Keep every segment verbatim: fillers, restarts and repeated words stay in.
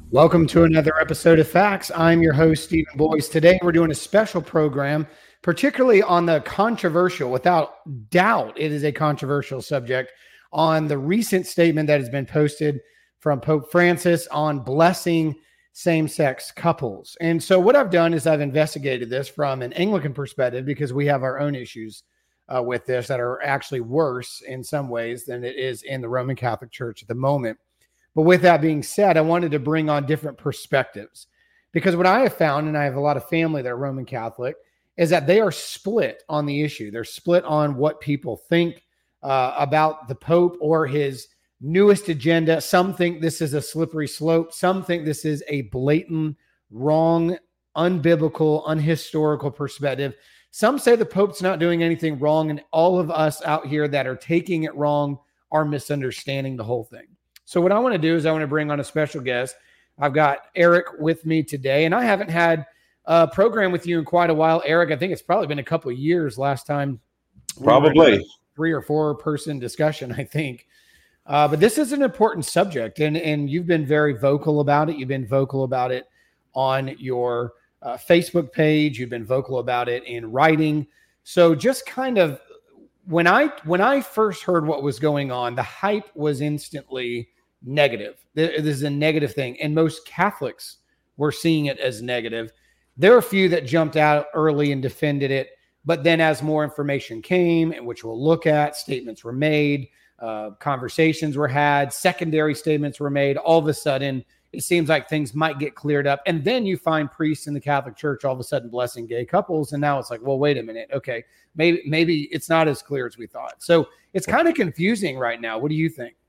Welcome to another episode of Facts. I'm your host, Stephen Boyce. Today, we're doing a special program, particularly on the controversial, without doubt, it is a controversial subject, on the recent statement that has been posted from Pope Francis on blessing same-sex couples. And so what I've done is I've investigated this from an Anglican perspective because we have our own issues uh, with this that are actually worse in some ways than it is in the Roman Catholic Church at the moment. But with that being said, I wanted to bring on different perspectives because what I have found, and I have a lot of family that are Roman Catholic, is that they are split on the issue. They're split on what people think uh, about the Pope or his newest agenda. Some think this is a slippery slope. Some think this is a blatant, wrong, unbiblical, unhistorical perspective. Some say the Pope's not doing anything wrong, and all of us out here that are taking it wrong are misunderstanding the whole thing. So what I want to do is I want to bring on a special guest. I've got Eric with me today, and I haven't had a program with you in quite a while. Eric, I think it's probably been a couple of years last time. Probably. We three or four person discussion, I think. Uh, but this is an important subject, and, and you've been very vocal about it. You've been vocal about it on your uh, Facebook page. You've been vocal about it in writing. So just kind of when I when I first heard what was going on, the hype was instantly negative. This is a negative thing. And most Catholics were seeing it as negative. There are a few that jumped out early and defended it. But then as more information came, and which we'll look at, statements were made, uh, conversations were had, secondary statements were made. All of a sudden, it seems like things might get cleared up. And then you find priests in the Catholic Church all of a sudden blessing gay couples. And now it's like, well, wait a minute. Okay, maybe maybe it's not as clear as we thought. So it's kind of confusing right now. What do you think?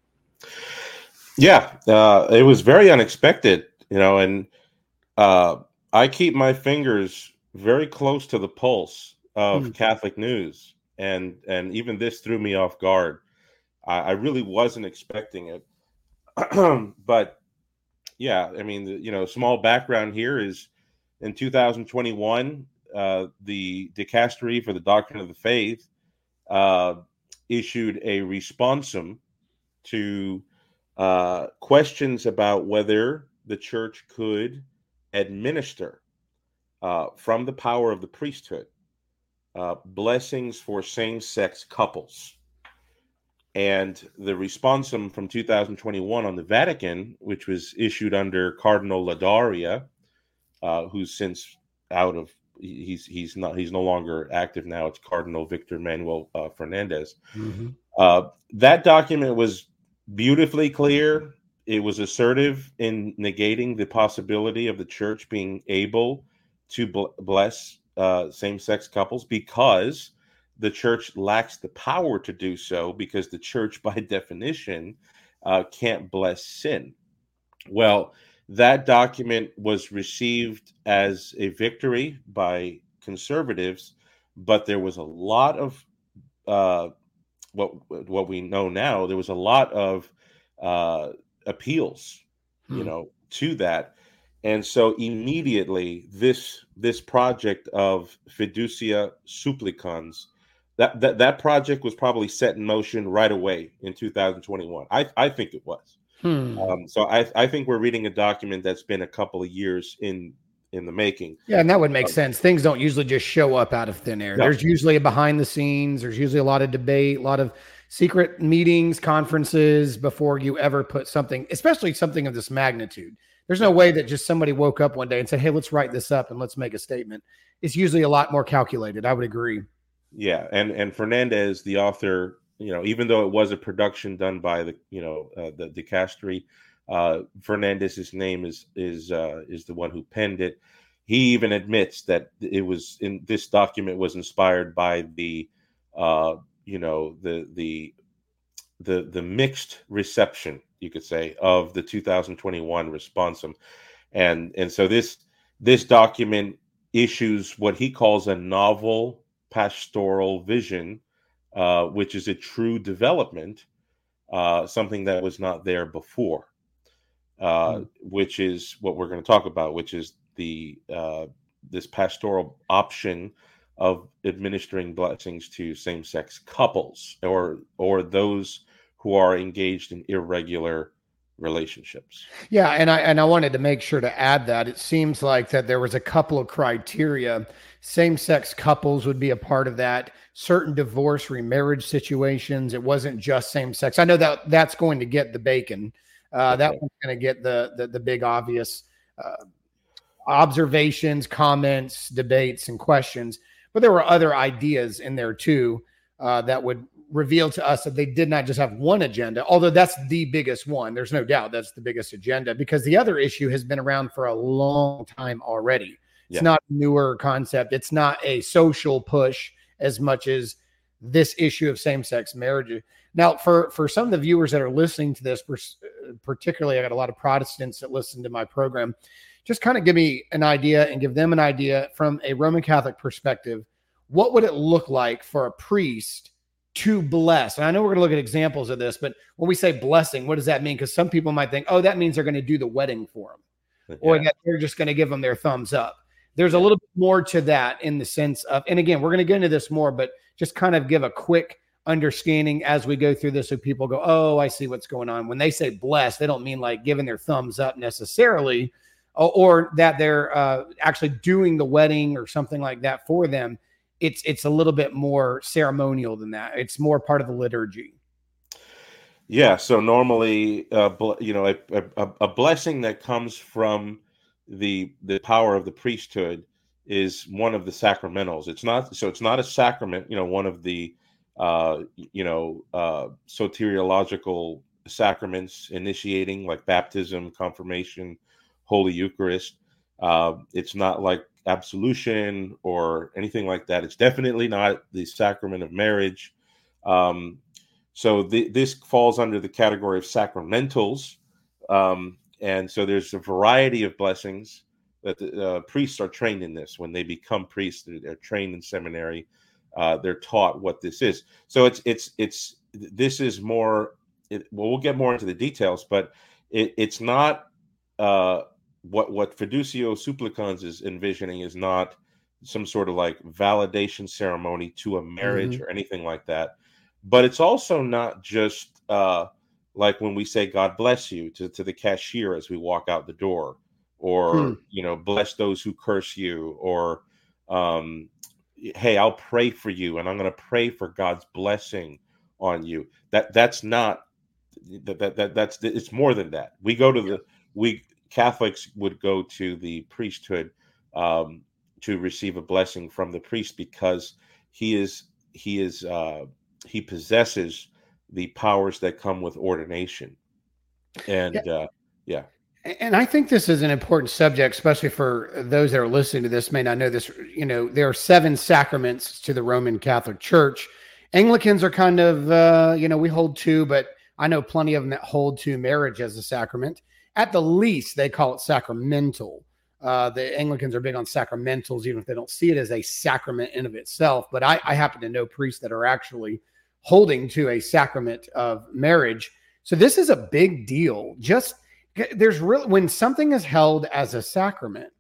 Yeah, uh, it was very unexpected, you know, and uh, I keep my fingers very close to the pulse of mm. Catholic news, and and even this threw me off guard. I, I really wasn't expecting it, but yeah, I mean, the, you know, small background here is in two thousand twenty-one, uh, the Dicastery for the Doctrine of the Faith uh, issued a responsum to Uh, questions about whether the church could administer uh, from the power of the priesthood uh, blessings for same-sex couples. And the responsum from two thousand twenty-one on the Vatican, which was issued under Cardinal Ladaria, uh, who's since out of he's he's not he's no longer active now. It's Cardinal Victor Manuel uh, Fernandez. Mm-hmm. Uh, that document was beautifully clear. It was assertive in negating the possibility of the church being able to bl- bless uh, same-sex couples because the church lacks the power to do so, because the church, by definition, uh, can't bless sin. Well, that document was received as a victory by conservatives, but there was a lot of uh, what what we know now. There was a lot of uh, appeals, hmm. you know, to that, and so immediately this this project of Fiducia Supplicans, that that that project was probably set in motion right away in two thousand twenty-one. I I think it was. Hmm. Um, so I I think we're reading a document that's been a couple of years in. in the making. Yeah, and that would make um, sense. Things don't usually just show up out of thin air. No. There's usually a behind the scenes. There's usually a lot of debate, a lot of secret meetings, conferences before you ever put something, especially something of this magnitude. There's no way that just somebody woke up one day and said, hey, let's write this up and let's make a statement. It's usually a lot more calculated. I would agree. Yeah, and and Fernandez, the author, you know, even though it was a production done by the, you know, uh, the Dicastery, Uh, Fernandez's name is is uh, is the one who penned it. He even admits that it was in this document was inspired by the uh, you know the the the the mixed reception, you could say, of the two thousand twenty-one responsum, and and so this this document issues what he calls a novel pastoral vision, uh, which is a true development, uh, something that was not there before. Uh, mm. Which is what we're going to talk about, which is the uh, this pastoral option of administering blessings to same-sex couples or or those who are engaged in irregular relationships. Yeah, and I and I wanted to make sure to add that it seems like that there was a couple of criteria. Same-sex couples would be a part of that. Certain divorce, remarriage situations. It wasn't just same-sex. I know that that's going to get the bacon. Uh, that one's going to get the the, the big obvious uh, observations, comments, debates, and questions. But there were other ideas in there too uh, that would reveal to us that they did not just have one agenda, although that's the biggest one. There's no doubt that's the biggest agenda, because the other issue has been around for a long time already. It's yeah. not a newer concept. It's not a social push as much as this issue of same-sex marriage. Now, for, for some of the viewers that are listening to this, particularly, I got a lot of Protestants that listen to my program, just kind of give me an idea and give them an idea from a Roman Catholic perspective. What would it look like for a priest to bless? And I know we're going to look at examples of this, but when we say blessing, what does that mean? Because some people might think, oh, that means they're going to do the wedding for them, yeah. or that they're just going to give them their thumbs up. There's a little bit more to that in the sense of, and again, we're going to get into this more, but just kind of give a quick understanding as we go through this so people go, oh, I see what's going on. When they say bless, they don't mean like giving their thumbs up necessarily, or, or that they're uh, actually doing the wedding or something like that for them. It's it's a little bit more ceremonial than that. It's more part of the liturgy. Yeah. So normally, uh, you know, a, a, a blessing that comes from the the power of the priesthood is one of the sacramentals. It's not so. It's not a sacrament. You know, one of the uh, you know uh, soteriological sacraments, initiating, like baptism, confirmation, Holy Eucharist. Uh, it's not like absolution or anything like that. It's definitely not the sacrament of marriage. Um, so th- this falls under the category of sacramentals. Um, and so there's a variety of blessings that the uh, priests are trained in this. When they become priests, they're, they're trained in seminary. Uh, they're taught what this is. So it's, it's, it's, this is more, it, well, we'll get more into the details, but it, it's not, uh, What what Fiducio Supplicans is envisioning is not some sort of like validation ceremony to a marriage mm-hmm. or anything like that. But it's also not just uh, like when we say God bless you to, to the cashier as we walk out the door, or, hmm. you know, bless those who curse you, or, um, hey, I'll pray for you and I'm going to pray for God's blessing on you. That that's not that, that, that that's it's more than that. We go to the we Catholics would go to the priesthood um, to receive a blessing from the priest because he is he is uh, he possesses the powers that come with ordination, and yeah. Uh, yeah. And I think this is an important subject, especially for those that are listening to this may not know this. You know, there are seven sacraments to the Roman Catholic Church. Anglicans are kind of uh, you know we hold two, but I know plenty of them that hold to marriage as a sacrament. At the least, they call it sacramental. Uh, the Anglicans are big on sacramentals, even if they don't see it as a sacrament in of itself. But I, I happen to know priests that are actually holding to a sacrament of marriage. So this is a big deal. Just there's really, when something is held as a sacrament,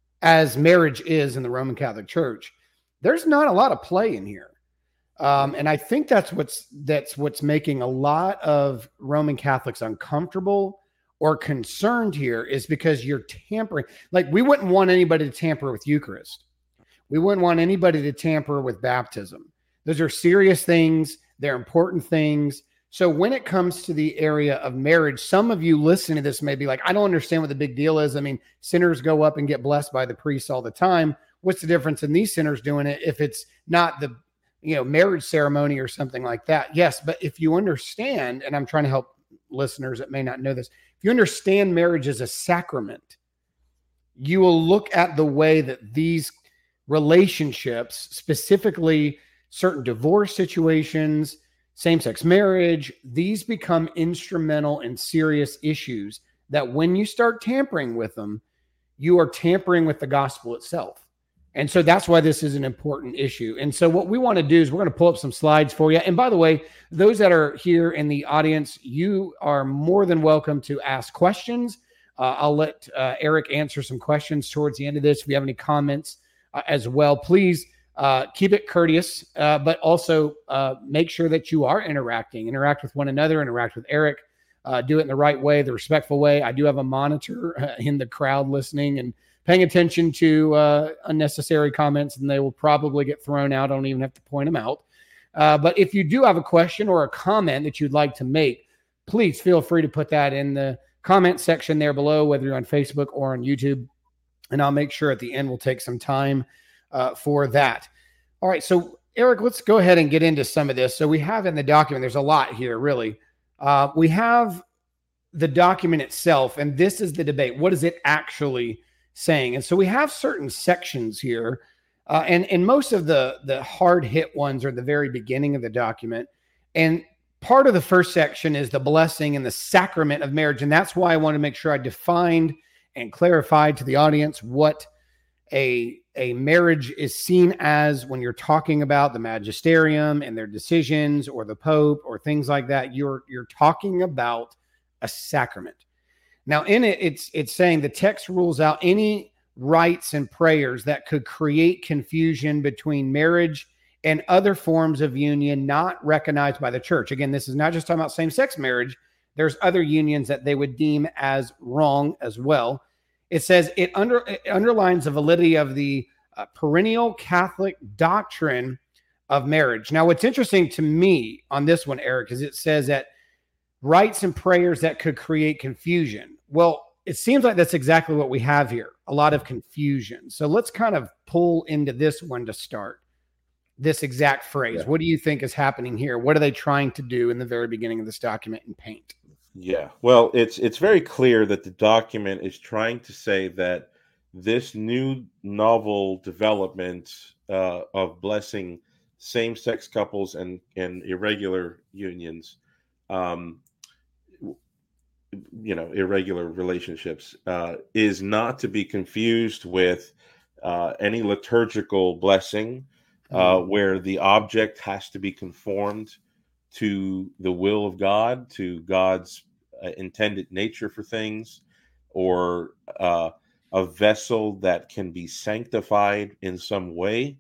as marriage is in the Roman Catholic Church, there's not a lot of play in here. Um, and I think that's what's that's what's making a lot of Roman Catholics uncomfortable or concerned here, is because you're tampering. Like, we wouldn't want anybody to tamper with Eucharist. We wouldn't want anybody to tamper with baptism. Those are serious things. They're important things. So when it comes to the area of marriage, some of you listening to this may be like, I don't understand what the big deal is. I mean, sinners go up and get blessed by the priests all the time. What's the difference in these sinners doing it if it's not the, you know, marriage ceremony or something like that? Yes, but if you understand, and I'm trying to help listeners that may not know this, if you understand marriage as a sacrament, you will look at the way that these relationships, specifically certain divorce situations, same-sex marriage, these become instrumental and serious issues that when you start tampering with them, you are tampering with the gospel itself. And so that's why this is an important issue. And so what we want to do is we're going to pull up some slides for you. And by the way, those that are here in the audience, you are more than welcome to ask questions. Uh, I'll let uh, Eric answer some questions towards the end of this. If you have any comments uh, as well, please uh, keep it courteous, uh, but also uh, make sure that you are interacting. Interact with one another, interact with Eric. uh, do it in the right way, the respectful way. I do have a monitor uh, in the crowd listening and paying attention to uh, unnecessary comments, and they will probably get thrown out. I don't even have to point them out. Uh, but if you do have a question or a comment that you'd like to make, please feel free to put that in the comment section there below, whether you're on Facebook or on YouTube. And I'll make sure at the end we'll take some time uh, for that. All right. So, Eric, let's go ahead and get into some of this. So we have in the document, there's a lot here, really. Uh, we have the document itself, and this is the debate. What is it actually saying? And so we have certain sections here. Uh, and, and most of the, the hard hit ones are at the very beginning of the document. And part of the first section is the blessing and the sacrament of marriage. And that's why I want to make sure I defined and clarified to the audience what a, a marriage is seen as when you're talking about the magisterium and their decisions or the Pope or things like that. You're, you're talking about a sacrament. Now in it, it's, it's saying the text rules out any rites and prayers that could create confusion between marriage and other forms of union not recognized by the church. Again, this is not just talking about same-sex marriage. There's other unions that they would deem as wrong as well. It says it, under, it underlines the validity of the uh, perennial Catholic doctrine of marriage. Now, what's interesting to me on this one, Eric, is it says that rites and prayers that could create confusion. Well, it seems like that's exactly what we have here, a lot of confusion. So let's kind of pull into this one to start, this exact phrase. Yeah. What do you think is happening here? What are they trying to do in the very beginning of this document in paint? Yeah, well, it's it's very clear that the document is trying to say that this new novel development uh, of blessing same-sex couples and, and irregular unions, um, you know, irregular relationships, uh, is not to be confused with uh, any liturgical blessing, uh, mm-hmm. where the object has to be conformed to the will of God, to God's uh, intended nature for things, or uh, a vessel that can be sanctified in some way.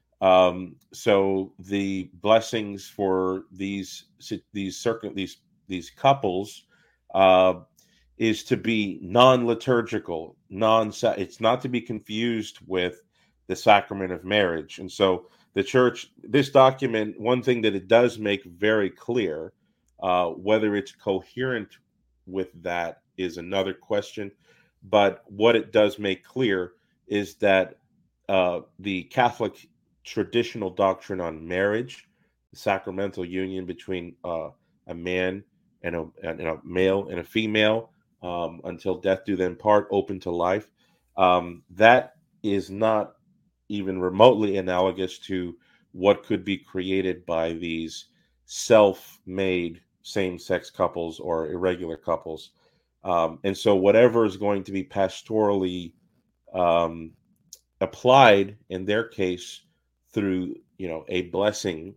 Um, so the blessings for these these circuit these these couples uh, is to be non-liturgical, non. It's not to be confused with the sacrament of marriage. And so the church, this document, one thing that it does make very clear, uh, whether it's coherent with that is another question. But what it does make clear is that uh, the Catholic traditional doctrine on marriage, the sacramental union between uh, a man and a, and a male and a female, um, until death do them part, open to life, um, that is not even remotely analogous to what could be created by these self-made same-sex couples or irregular couples. Um, and so whatever is going to be pastorally um, applied in their case through, you know, a blessing,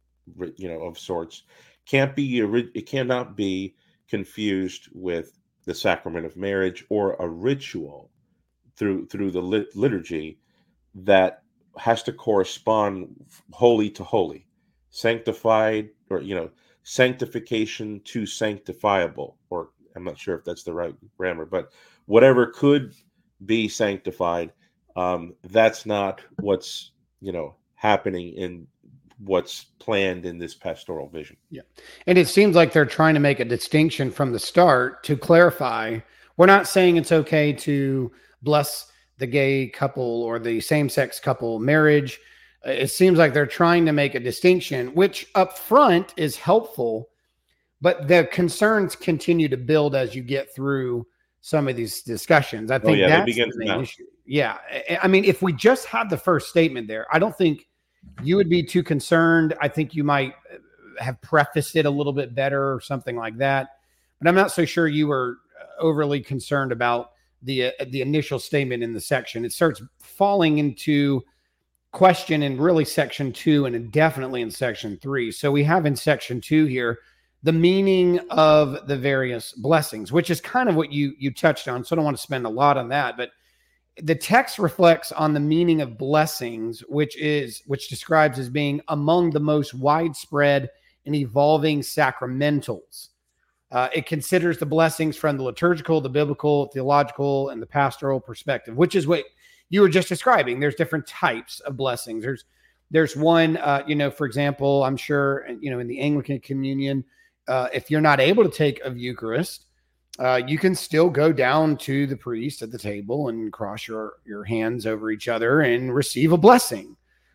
you know, of sorts, can't be, it cannot be confused with the sacrament of marriage or a ritual through through the lit- liturgy that has to correspond holy to holy, sanctified, or, you know, sanctification to sanctifiable, or I'm not sure if that's the right grammar, but whatever could be sanctified, um, that's not what's, you know, happening in what's planned in this pastoral vision. Yeah. And it seems like they're trying to make a distinction from the start to clarify. We're not saying it's okay to bless the gay couple or the same-sex couple marriage. It seems like they're trying to make a distinction, which up front is helpful, but the concerns continue to build as you get through some of these discussions. I think oh, yeah, that's the main issue. Yeah. I mean, if we just had the first statement there, I don't think you would be too concerned. I think you might have prefaced it a little bit better or something like that, but I'm not so sure you were overly concerned about the uh, the initial statement in the section. It starts falling into question in really section two and definitely in section three. So we have in section two here the meaning of the various blessings, which is kind of what you you touched on. So I don't want to spend a lot on that, but the text reflects on the meaning of blessings, which is which describes as being among the most widespread and evolving sacramentals. Uh, it considers the blessings from the liturgical, the biblical, theological, and the pastoral perspective, which is what you were just describing. There's different types of blessings. There's there's one, uh, you know, for example, I'm sure, you know, in the Anglican communion, uh, if you're not able to take of Eucharist, uh, you can still go down to the priest at the table and cross your, your hands over each other and receive a blessing.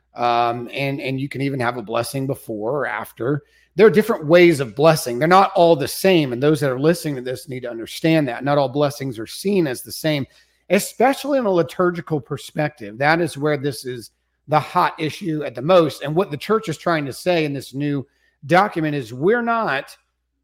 Um, and, and you can even have a blessing before or after. There are different ways of blessing. They're not all the same. And those that are listening to this need to understand that. Not all blessings are seen as the same, especially in a liturgical perspective. That is where this is the hot issue at the most. And what the church is trying to say in this new document is we're not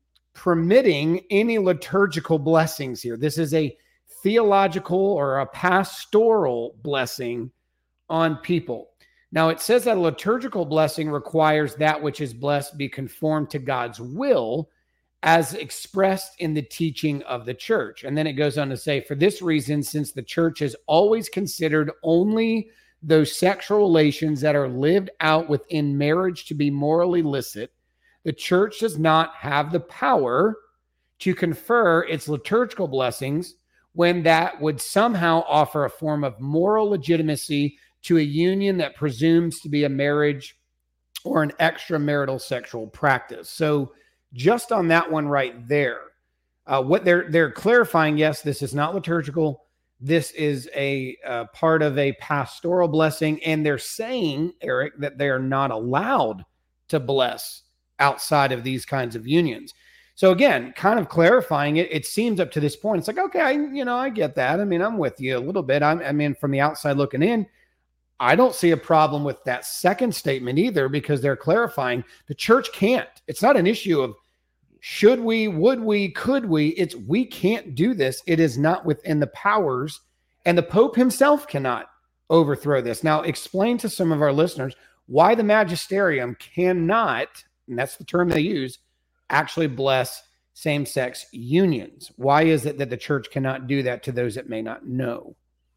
permitting any liturgical blessings here. This is a theological or a pastoral blessing on people. Now, it says that a liturgical blessing requires that which is blessed be conformed to God's will as expressed in the teaching of the church. And then it goes on to say, for this reason, since the church has always considered only those sexual relations that are lived out within marriage to be morally licit, the church does not have the power to confer its liturgical blessings when that would somehow offer a form of moral legitimacy to a union that presumes to be a marriage or an extramarital sexual practice. So just on that one right there, uh, what they're they're clarifying, yes, this is not liturgical. This is a uh, part of a pastoral blessing. And they're saying, Eric, that they are not allowed to bless outside of these kinds of unions. So again, kind of clarifying it, it seems up to this point, it's like, okay, I, you know, I get that. I mean, I'm with you a little bit. I'm, I mean, from the outside looking in, I don't see a problem with that second statement either, because they're clarifying the church can't. It's not an issue of should we, would we, could we. It's we can't do this. It is not within the powers, and the Pope himself cannot overthrow this. Now, explain to some of our listeners why the magisterium cannot, and that's the term they use, actually bless same-sex unions. Why is it that the church cannot do that to those that may not know?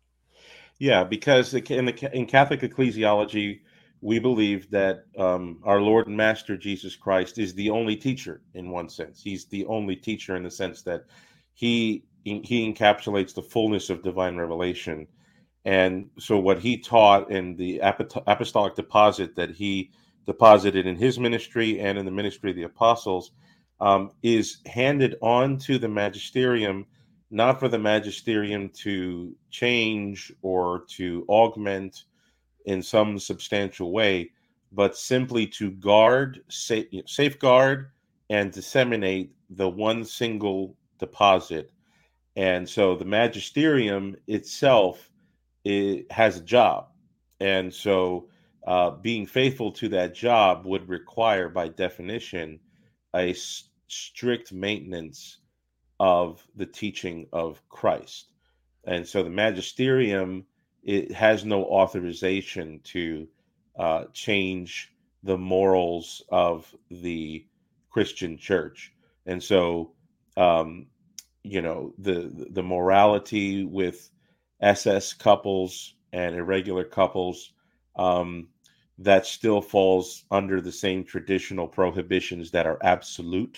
Yeah, because in, the, in Catholic ecclesiology, we believe that um, our Lord and Master Jesus Christ is the only teacher in one sense. He's the only teacher in the sense that he he encapsulates the fullness of divine revelation. And so what he taught in the apostolic deposit that he deposited in his ministry and in the ministry of the apostles um, is handed on to the magisterium, not for the magisterium to change or to augment in some substantial way, but simply to guard, sa- safeguard, and disseminate the one single deposit. And so the magisterium itself it has a job. And so uh, being faithful to that job would require, by definition, a s- strict maintenance of the teaching of Christ. And so the magisterium, it has no authorization to uh, change the morals of the Christian church. And so, um, you know, the the morality with S S couples and irregular couples, um, that still falls under the same traditional prohibitions that are absolute,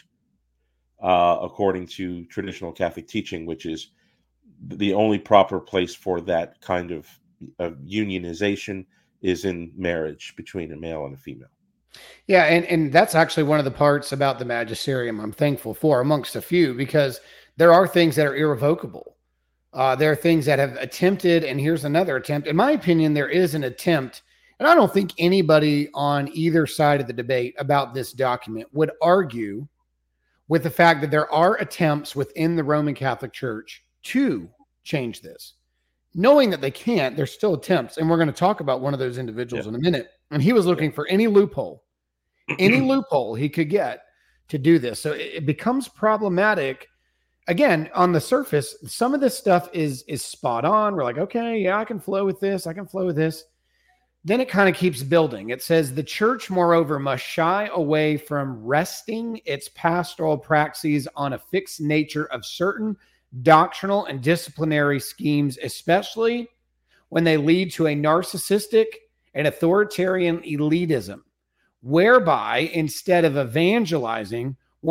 uh, according to traditional Catholic teaching, which is the only proper place for that kind of, of unionization is in marriage between a male and a female. Yeah, and, and that's actually one of the parts about the magisterium I'm thankful for, amongst a few, because there are things that are irrevocable. Uh, there are things that have attempted, and here's another attempt. In my opinion, there is an attempt, and I don't think anybody on either side of the debate about this document would argue with the fact that there are attempts within the Roman Catholic Church to change this. Knowing that they can't, there's still attempts, and we're going to talk about one of those individuals yeah. in a minute. And he was looking for any loophole, any loophole he could get to do this. So it, it becomes problematic. Again, on the surface, some of this stuff is is spot on. We're like, okay, yeah, I can flow with this. I can flow with this. Then it kind of keeps building. It says the church, moreover, must shy away from resting its pastoral praxis on a fixed nature of certain doctrinal and disciplinary schemes, especially when they lead to a narcissistic and authoritarian elitism, whereby instead of evangelizing, one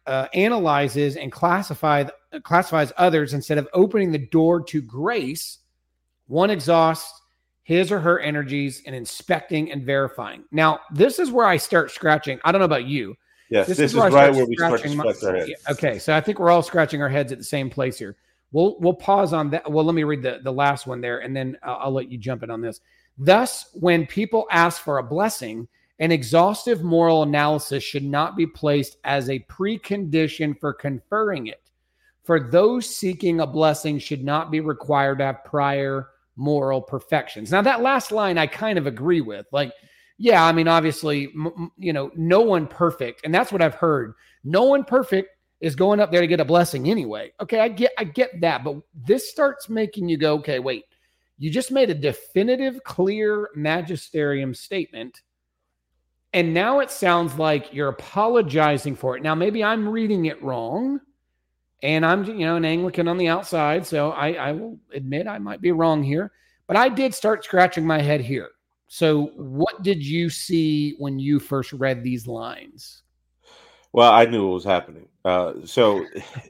uh, analyzes and classify, classifies others instead of opening the door to grace, one exhausts his or her energies in inspecting and verifying. Now, this is where I start scratching. I don't know about you. Yes, this, this is, is where right where we start to scratch our heads. Okay, so I think we're all scratching our heads at the same place here. We'll we'll pause on that. Well, let me read the, the last one there, and then I'll, I'll let you jump in on this. Thus, when people ask for a blessing, an exhaustive moral analysis should not be placed as a precondition for conferring it. For those seeking a blessing should not be required to have prior moral perfections. Now, that last line I kind of agree with. Like, yeah, I mean, obviously, m- you know, no one perfect, and that's what I've heard. No one perfect is going up there to get a blessing anyway. Okay, I get, I get that, but this starts making you go, okay, wait. You just made a definitive, clear magisterium statement, and now it sounds like you're apologizing for it. Now, maybe I'm reading it wrong, and I'm, you know, an Anglican on the outside, so I, I will admit I might be wrong here, but I did start scratching my head here. So what did you see when you first read these lines? Well, I knew what was happening. Uh, so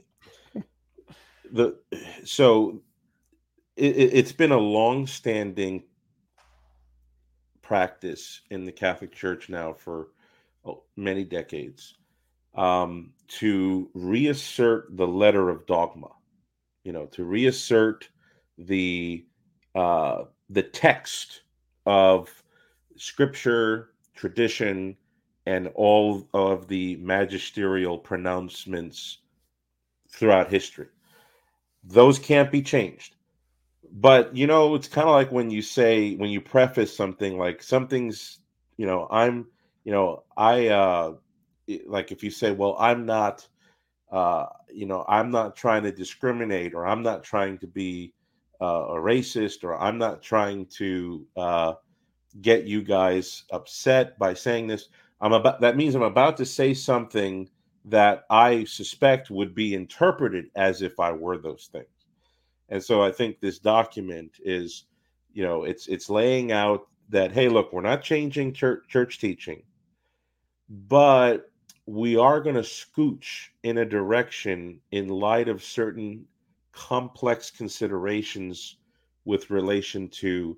the so it, it's been a long-standing practice in the Catholic Church now for many decades um, to reassert the letter of dogma. You know, to reassert the uh, the text of Scripture, tradition, and all of the magisterial pronouncements throughout history. Those can't be changed. But, you know, it's kind of like when you say, when you preface something like something's, you know, I'm, you know, I, uh, like if you say, well, I'm not, uh, you know, I'm not trying to discriminate, or I'm not trying to be uh, a racist, or I'm not trying to uh, get you guys upset by saying this. I'm about, that means I'm about to say something that I suspect would be interpreted as if I were those things. And so I think this document is, you know, it's it's laying out that, hey, look, we're not changing church, church teaching, but we are going to scooch in a direction in light of certain complex considerations with relation to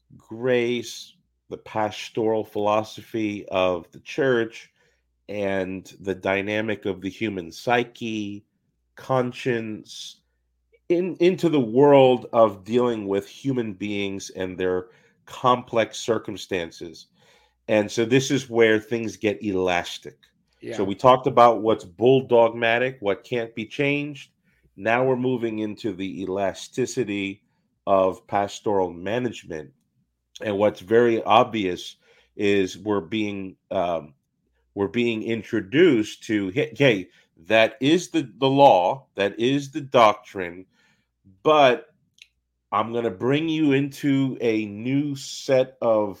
grace, the pastoral philosophy of the church, and the dynamic of the human psyche, conscience, in, into the world of dealing with human beings and their complex circumstances. And so this is where things get elastic. Yeah. So we talked about what's bull dogmatic, what can't be changed. Now we're moving into the elasticity of pastoral management. And what's very obvious is we're being um, we're being introduced to, hey, that is the, the law, that is the doctrine, but I'm going to bring you into a new set of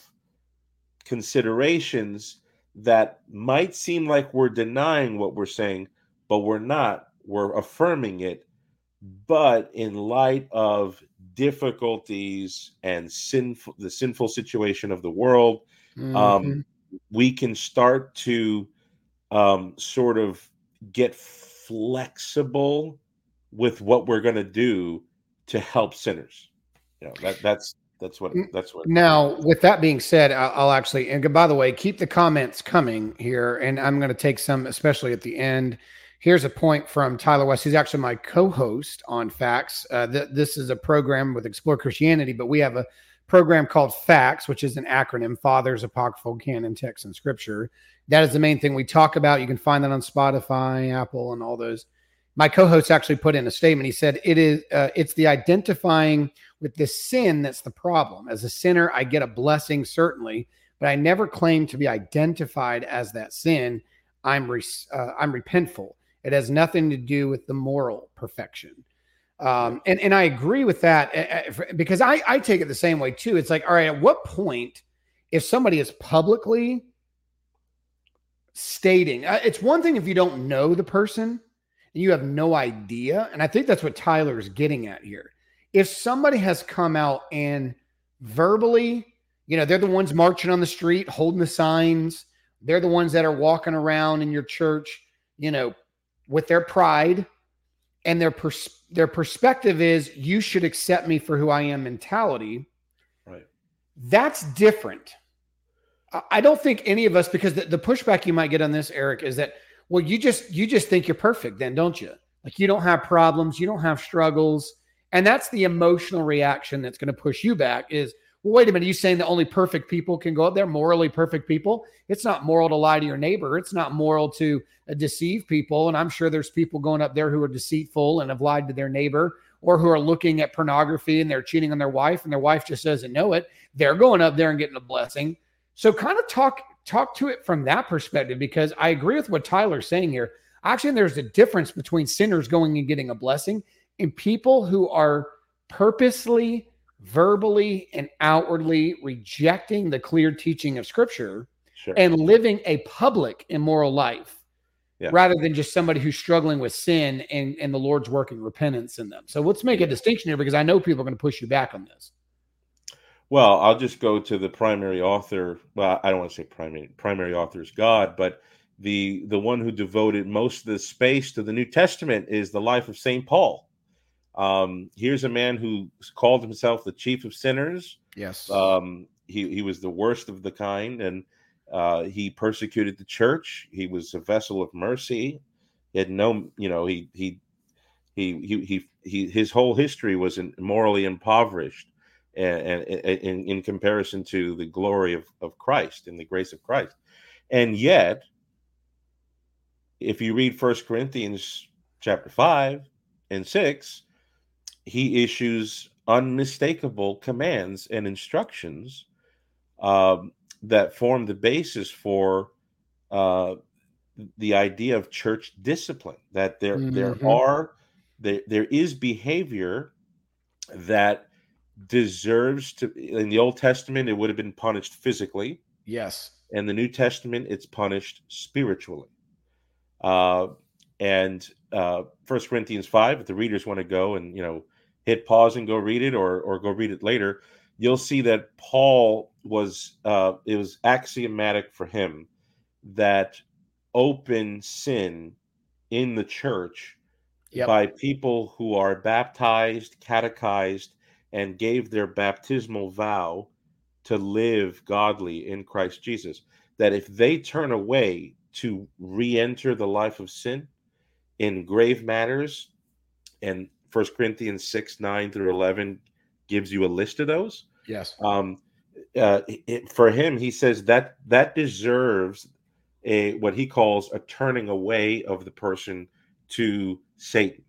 considerations that might seem like we're denying what we're saying, but we're not. We're affirming it. But in light of difficulties and sinful, the sinful situation of the world, mm-hmm. um, we can start to um, sort of get flexible with what we're going to do to help sinners. You know, that that's that's what that's what. Now, with that being said, I'll, I'll actually, and by the way, keep the comments coming here, and I'm going to take some, especially at the end. Here's a point from Tyler West. He's actually my co-host on Facts. Uh, th- this is a program with Explore Christianity, but we have a program called Facts, which is an acronym: Fathers, Apocryphal, Canon, Text, and Scripture. That is the main thing we talk about. You can find that on Spotify, Apple, and all those. My co-host actually put in a statement. He said, it is, uh, it's the identifying with the sin that's the problem. As a sinner, I get a blessing, certainly, but I never claim to be identified as that sin. I'm re- uh, I'm repentful. It has nothing to do with the moral perfection. Um, and, and I agree with that because I, I take it the same way too. It's like, all right, at what point, if somebody is publicly stating, uh, it's one thing if you don't know the person and you have no idea. And I think that's what Tyler is getting at here. If somebody has come out and verbally, you know, they're the ones marching on the street, holding the signs. They're the ones that are walking around in your church, you know, with their pride and their pers- their perspective is you should accept me for who I am mentality. Right. That's different. I don't think any of us, because the, the pushback you might get on this, Eric, is that, well, you just you just think you're perfect then, don't you? Like you don't have problems, you don't have struggles. And that's the emotional reaction that's going to push you back is, well, wait a minute, are you saying that only perfect people can go up there, morally perfect people? It's not moral to lie to your neighbor. It's not moral to uh, deceive people. And I'm sure there's people going up there who are deceitful and have lied to their neighbor, or who are looking at pornography and they're cheating on their wife and their wife just doesn't know it. They're going up there and getting a blessing. So kind of talk talk to it from that perspective, because I agree with what Tyler's saying here. Actually, there's a difference between sinners going and getting a blessing and people who are purposely, verbally, and outwardly rejecting the clear teaching of Scripture Sure. and living a public immoral life, Yeah. rather than just somebody who's struggling with sin and, and the Lord's working repentance in them. So let's make a distinction here, because I know people are going to push you back on this. Well, I'll just go to the primary author. Well, I don't want to say primary. Primary author is God, but the the one who devoted most of the space to the New Testament is the life of Saint Paul. Um, here's a man who called himself the chief of sinners. Yes. Um, he he was the worst of the kind, and uh, he persecuted the church. He was a vessel of mercy. He had no, you know, he he he he he, he his whole history was morally impoverished. And, and in, in comparison to the glory of, of Christ and the grace of Christ. And yet, if you read First Corinthians chapter five and six, he issues unmistakable commands and instructions um, that form the basis for uh, the idea of church discipline, that there, mm-hmm. there are, there, there is behavior that deserves to. In the Old Testament, it would have been punished physically. Yes. In the New Testament, it's punished spiritually. Uh, and uh, First Corinthians five, if the readers want to go and, you know, hit pause and go read it, or or go read it later, you'll see that Paul was, uh, it was axiomatic for him that open sin in the church yep. by people who are baptized, catechized, and gave their baptismal vow to live godly in Christ Jesus, that if they turn away to re-enter the life of sin in grave matters, and First Corinthians six, nine through eleven gives you a list of those. Yes. Um, uh, it, for him, he says that that deserves a what he calls a turning away of the person to Satan,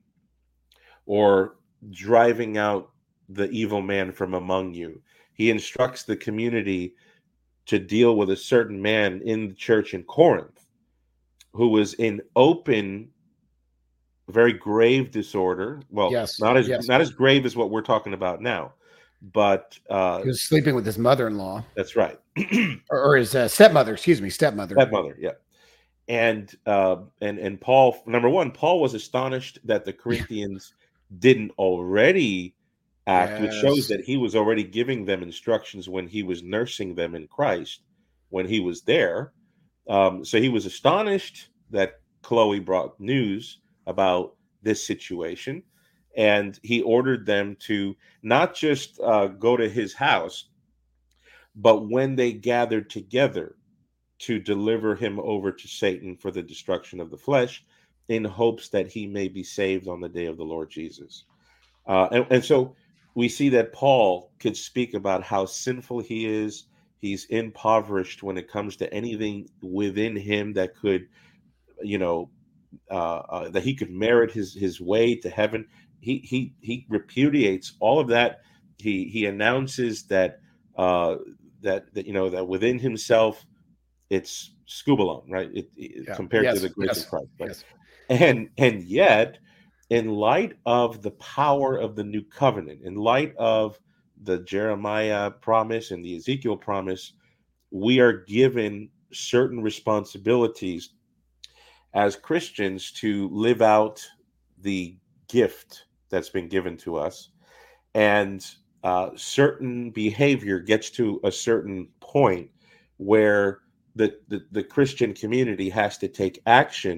or driving out the evil man from among you. He instructs the community to deal with a certain man in the church in Corinth who was in open, very grave disorder. Well, yes, not as yes. not as grave as what we're talking about now, but uh, he was sleeping with his mother-in-law. That's right, or, or his uh, stepmother. Excuse me, stepmother. Stepmother, yeah. And uh, and and Paul, number one, Paul was astonished that the Corinthians didn't already act, yes. which shows that he was already giving them instructions when he was nursing them in Christ, when he was there. Um, so he was astonished that Chloe brought news about this situation, and he ordered them to not just uh, go to his house, but when they gathered together to deliver him over to Satan for the destruction of the flesh, in hopes that he may be saved on the day of the Lord Jesus. Uh, and, and so we see that Paul could speak about how sinful he is. He's impoverished when it comes to anything within him that could, you know, uh, uh, that he could merit his his way to heaven. He he he repudiates all of that. He he announces that uh, that that you know that within himself, it's scubalon, right? It, it, yeah. Compared yes. to the grace yes. of Christ, right? Yes. And and yet, in light of the power of the new covenant, in light of the Jeremiah promise and the Ezekiel promise, we are given certain responsibilities as Christians to live out the gift that's been given to us. And uh, certain behavior gets to a certain point where the, the, the Christian community has to take action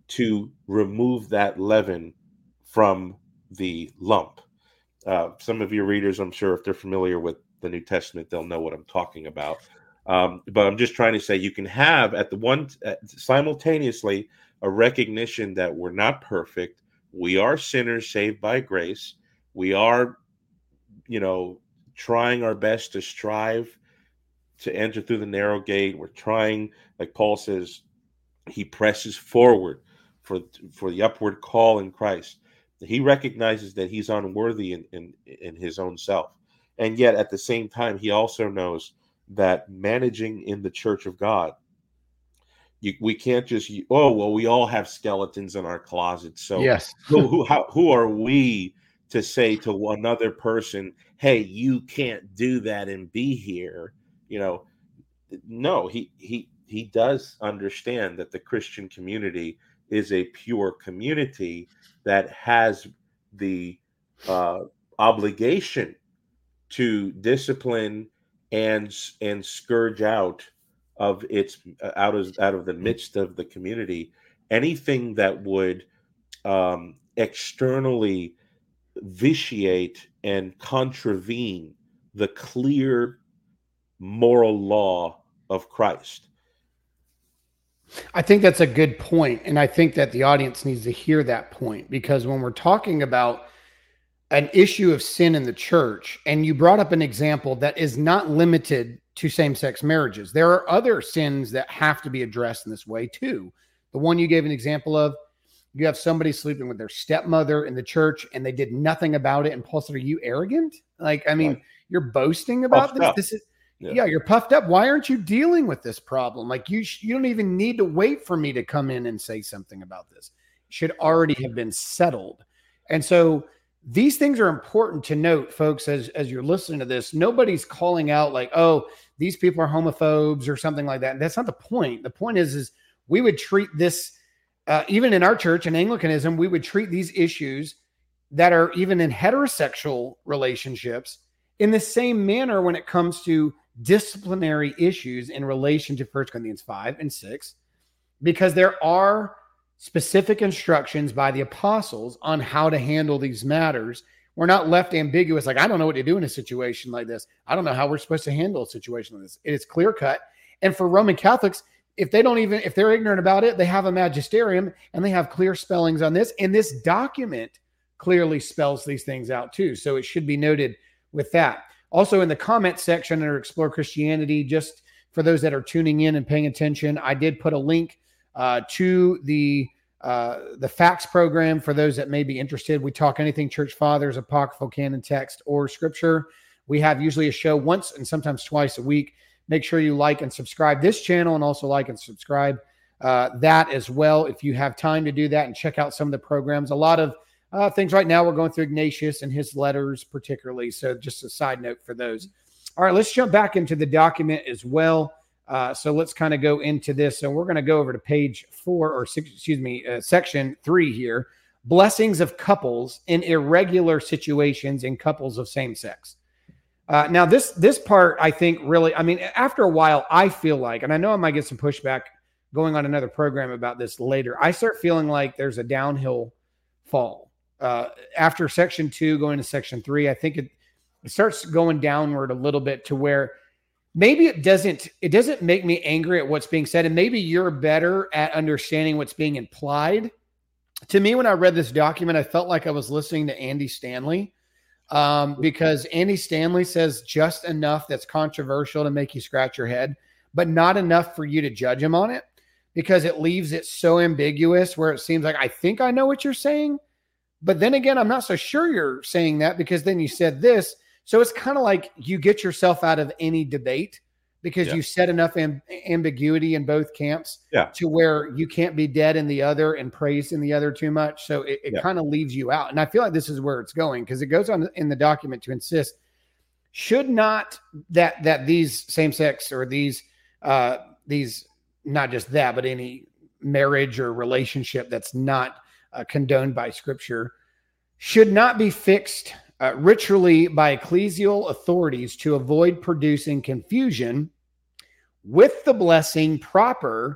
to remove that leaven from the lump. Uh, some of your readers, I'm sure, if they're familiar with the New Testament, they'll know what I'm talking about. Um, but I'm just trying to say you can have at the one uh, simultaneously a recognition that we're not perfect. We are sinners saved by grace. We are, you know, trying our best to strive to enter through the narrow gate. We're trying, like Paul says, he presses forward for for the upward call in Christ. He recognizes that he's unworthy in, in, in his own self. And yet at the same time, he also knows that managing in the church of God, you, we can't just, oh, well, we all have skeletons in our closets. So yes. who, who, how, who are we to say to another person, hey, you can't do that and be here? You know, no, he, he, he does understand that the Christian community is a pure community that has the uh, obligation to discipline and and scourge out of its out of out of the midst of the community anything that would um, externally vitiate and contravene the clear moral law of Christ. I think that's a good point, and I think that the audience needs to hear that point, because when we're talking about an issue of sin in the church, and you brought up an example that is not limited to same-sex marriages. There are other sins that have to be addressed in this way too. The one you gave an example of, you have somebody sleeping with their stepmother in the church and they did nothing about it. And Paul said, are you arrogant? Like, I mean, right. You're boasting about puffed this. Up. This is, yeah. yeah, you're puffed up. Why aren't you dealing with this problem? Like you, sh- you don't even need to wait for me to come in and say something about this. It should already have been settled. And so these things are important to note, folks, as, as you're listening to this. Nobody's calling out like, oh, these people are homophobes or something like that. And that's not the point. The point is, is we would treat this, uh, even in our church in Anglicanism, we would treat these issues that are even in heterosexual relationships in the same manner when it comes to disciplinary issues in relation to First Corinthians five and six, because there are specific instructions by the apostles on how to handle these matters. We're not left ambiguous. Like, I don't know what to do in a situation like this. I don't know how we're supposed to handle a situation like this. It is clear cut. And for Roman Catholics, if they don't even, if they're ignorant about it, they have a magisterium and they have clear spellings on this. And this document clearly spells these things out too. So it should be noted with that. Also in the comment section under Explore Christianity, just for those that are tuning in and paying attention, I did put a link uh, to the Uh, the facts program for those that may be interested. We talk anything church fathers, apocryphal canon text, or scripture. We have usually a show once and sometimes twice a week. Make sure you like and subscribe this channel, and also like and subscribe uh, that as well if you have time to do that, and check out some of the programs. A lot of uh, things right now we're going through Ignatius and his letters particularly. So just a side note for those. All right, let's jump back into the document as well. Uh, so let's kind of go into this. So we're going to go over to page four or six, excuse me, uh, section three here. Blessings of couples in irregular situations in couples of same sex. Uh, now this, this part, I think really, I mean, after a while, I feel like, and I know I might get some pushback going on another program about this later. I start feeling like there's a downhill fall uh, after section two going to section three. I think it, it starts going downward a little bit to where maybe it doesn't, it doesn't make me angry at what's being said. And maybe you're better at understanding what's being implied. To me, when I read this document, I felt like I was listening to Andy Stanley um, because Andy Stanley says just enough that's controversial to make you scratch your head, but not enough for you to judge him on it, because it leaves it so ambiguous where it seems like, I think I know what you're saying. But then again, I'm not so sure you're saying that, because then you said this. So it's kind of like you get yourself out of any debate because yeah. you set enough amb- ambiguity in both camps yeah. to where you can't be dead in the other and praised in the other too much. So it, it yeah. kind of leaves you out. And I feel like this is where it's going, because it goes on in the document to insist, should not that, that these same sex or these, uh, these, not just that, but any marriage or relationship that's not uh, condoned by scripture should not be fixed Uh, ritually by ecclesial authorities to avoid producing confusion, with the blessing proper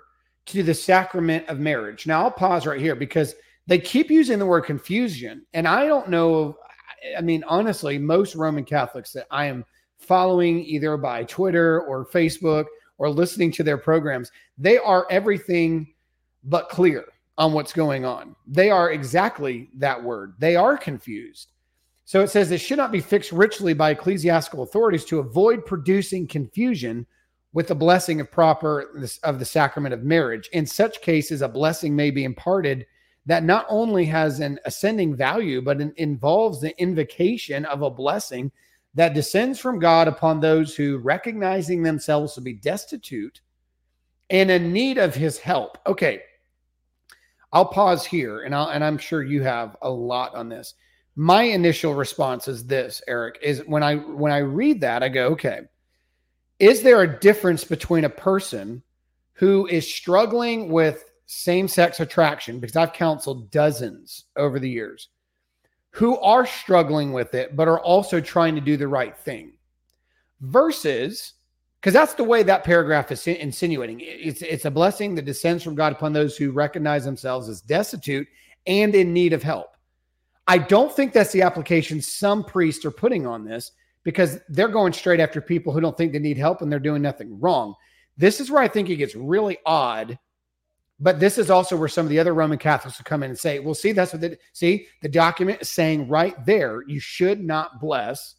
to the sacrament of marriage. Now I'll pause right here because they keep using the word confusion. And I don't know. I mean, honestly, most Roman Catholics that I am following either by Twitter or Facebook or listening to their programs, they are everything but clear on what's going on. They are exactly that word. They are confused. So it says it should not be fixed richly by ecclesiastical authorities to avoid producing confusion with the blessing of proper of the sacrament of marriage. In such cases, a blessing may be imparted that not only has an ascending value, but it involves the invocation of a blessing that descends from God upon those who, recognizing themselves to be destitute and in need of his help. Okay, I'll pause here, and I'll, and I'm sure you have a lot on this. My initial response is this, Eric, is when I when I read that, I go, okay, is there a difference between a person who is struggling with same-sex attraction, because I've counseled dozens over the years, who are struggling with it, but are also trying to do the right thing, versus, because that's the way that paragraph is insinuating. It's, it's a blessing that descends from God upon those who recognize themselves as destitute and in need of help. I don't think that's the application some priests are putting on this, because they're going straight after people who don't think they need help and they're doing nothing wrong. This is where I think it gets really odd. But this is also where some of the other Roman Catholics will come in and say, well, see, that's what they, see, the document is saying right there, you should not bless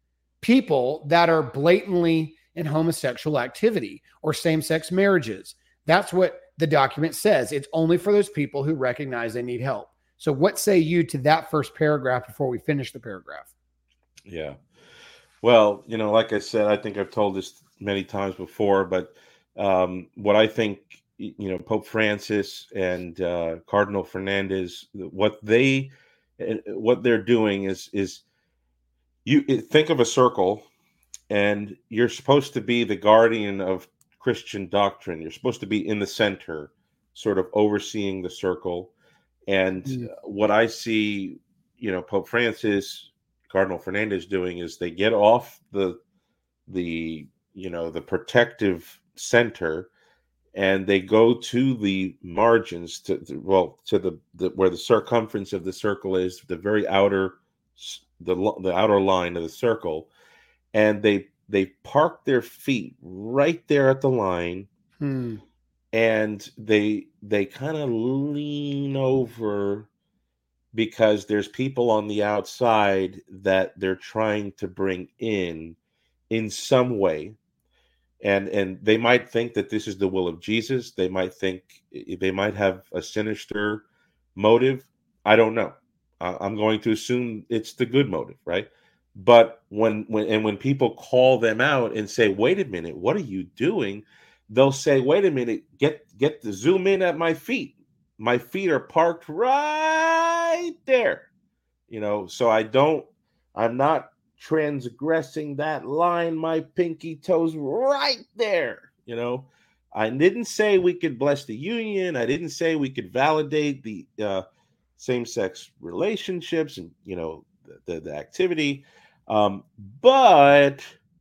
people that are blatantly in homosexual activity or same-sex marriages. That's what the document says. It's only for those people who recognize they need help. So what say you to that first paragraph before we finish the paragraph? Yeah. Well, you know, like I said, I think I've told this many times before, but um, what I think, you know, Pope Francis and uh, Cardinal Fernandez, what they, what they're doing is, is you think of a circle, and you're supposed to be the guardian of Christian doctrine. You're supposed to be in the center, sort of overseeing the circle. And mm. what I see, you know, Pope Francis, Cardinal Fernandez doing is they get off the, the, you know, the protective center, and they go to the margins, to, to well, to the, the where the circumference of the circle is, the very outer, the the outer line of the circle, and they they park their feet right there at the line, hmm. and they they kind of lean over, because there's people on the outside that they're trying to bring in in some way. And and they might think that this is the will of Jesus. They might think, they might have a sinister motive. I don't know. I'm going to assume it's the good motive, right? But when when and when people call them out and say, "Wait a minute, what are you doing?" They'll say, "Wait a minute, get get the zoom in at my feet. My feet are parked right there." You know, so I don't. I'm not transgressing that line. My pinky toes right there. You know, I didn't say we could bless the union. I didn't say we could validate the uh, same-sex relationships and, you know, the, the, the activity. Um, but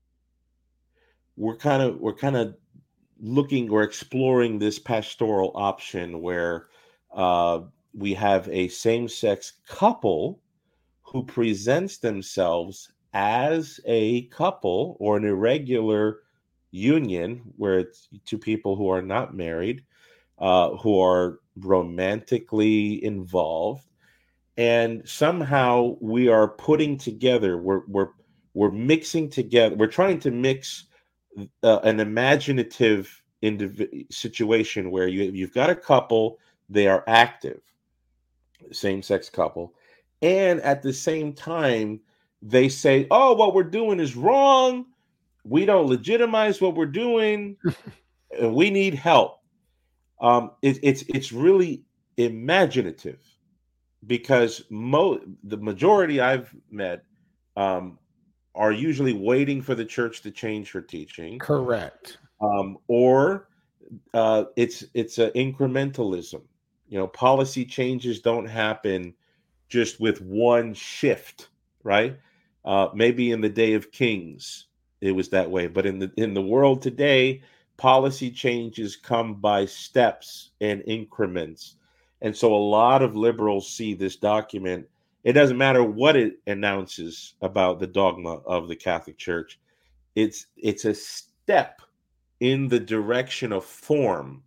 we're kind of we're kind of looking or exploring this pastoral option where uh, we have a same-sex couple who presents themselves as a couple or an irregular union, where it's two people who are not married, uh, who are romantically involved, and somehow we are putting together, we're we're we're mixing together, we're trying to mix uh, an imaginative indiv- situation where you you've got a couple, they are active, same-sex couple, and at the same time they say, "Oh, what we're doing is wrong. We don't legitimize what we're doing. And we need help." Um, it, it's it's really imaginative, because mo- the majority I've met um, are usually waiting for the church to change her teaching. Correct. Um, or uh, it's it's an incrementalism. You know, policy changes don't happen just with one shift, right? Uh, maybe in the day of kings it was that way, but in the in the world today, policy changes come by steps and increments. And so a lot of liberals see this document. It doesn't matter what it announces about the dogma of the Catholic Church. It's it's a step in the direction of form.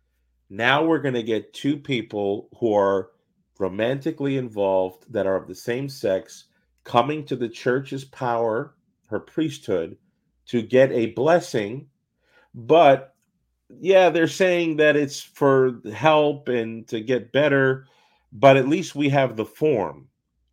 Now we're going to get two people who are romantically involved that are of the same sex coming to the church's power, her priesthood, to get a blessing. But yeah, they're saying that it's for help and to get better, but at least we have the form.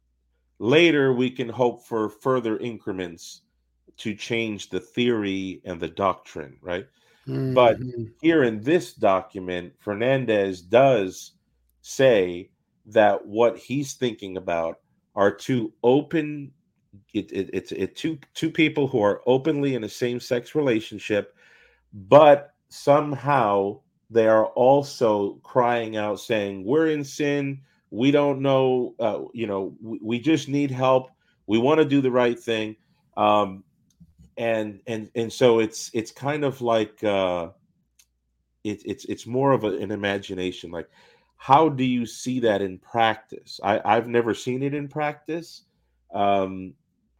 Later, we can hope for further increments to change the theory and the doctrine, right? Mm-hmm. But here in this document, Fernandez does say that what he's thinking about are two open, it, it, it's it, two, two people who are openly in a same-sex relationship, but somehow they are also crying out saying, we're in sin, we don't know, uh, you know, we, we just need help, we want to do the right thing. Um, and and and so it's it's kind of like uh, it, it's it's more of a, an imagination. Like, how do you see that in practice? I, I've never seen it in practice. Um,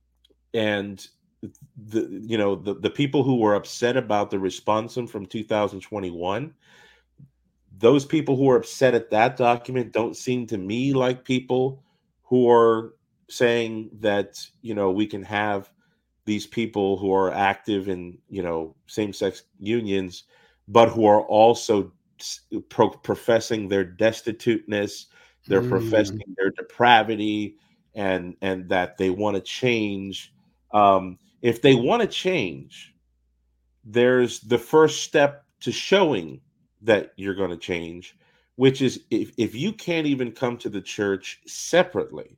and the you know the, the people who were upset about the responsum from two thousand twenty-one, those people who are upset at that document don't seem to me like people who are saying that, you know, we can have these people who are active in, you know, same-sex unions, but who are also pro- professing their destituteness, they're mm. professing their depravity, and and that they want to change. Um, if they want to change, there's the first step to showing that you're going to change, which is if, if you can't even come to the church separately,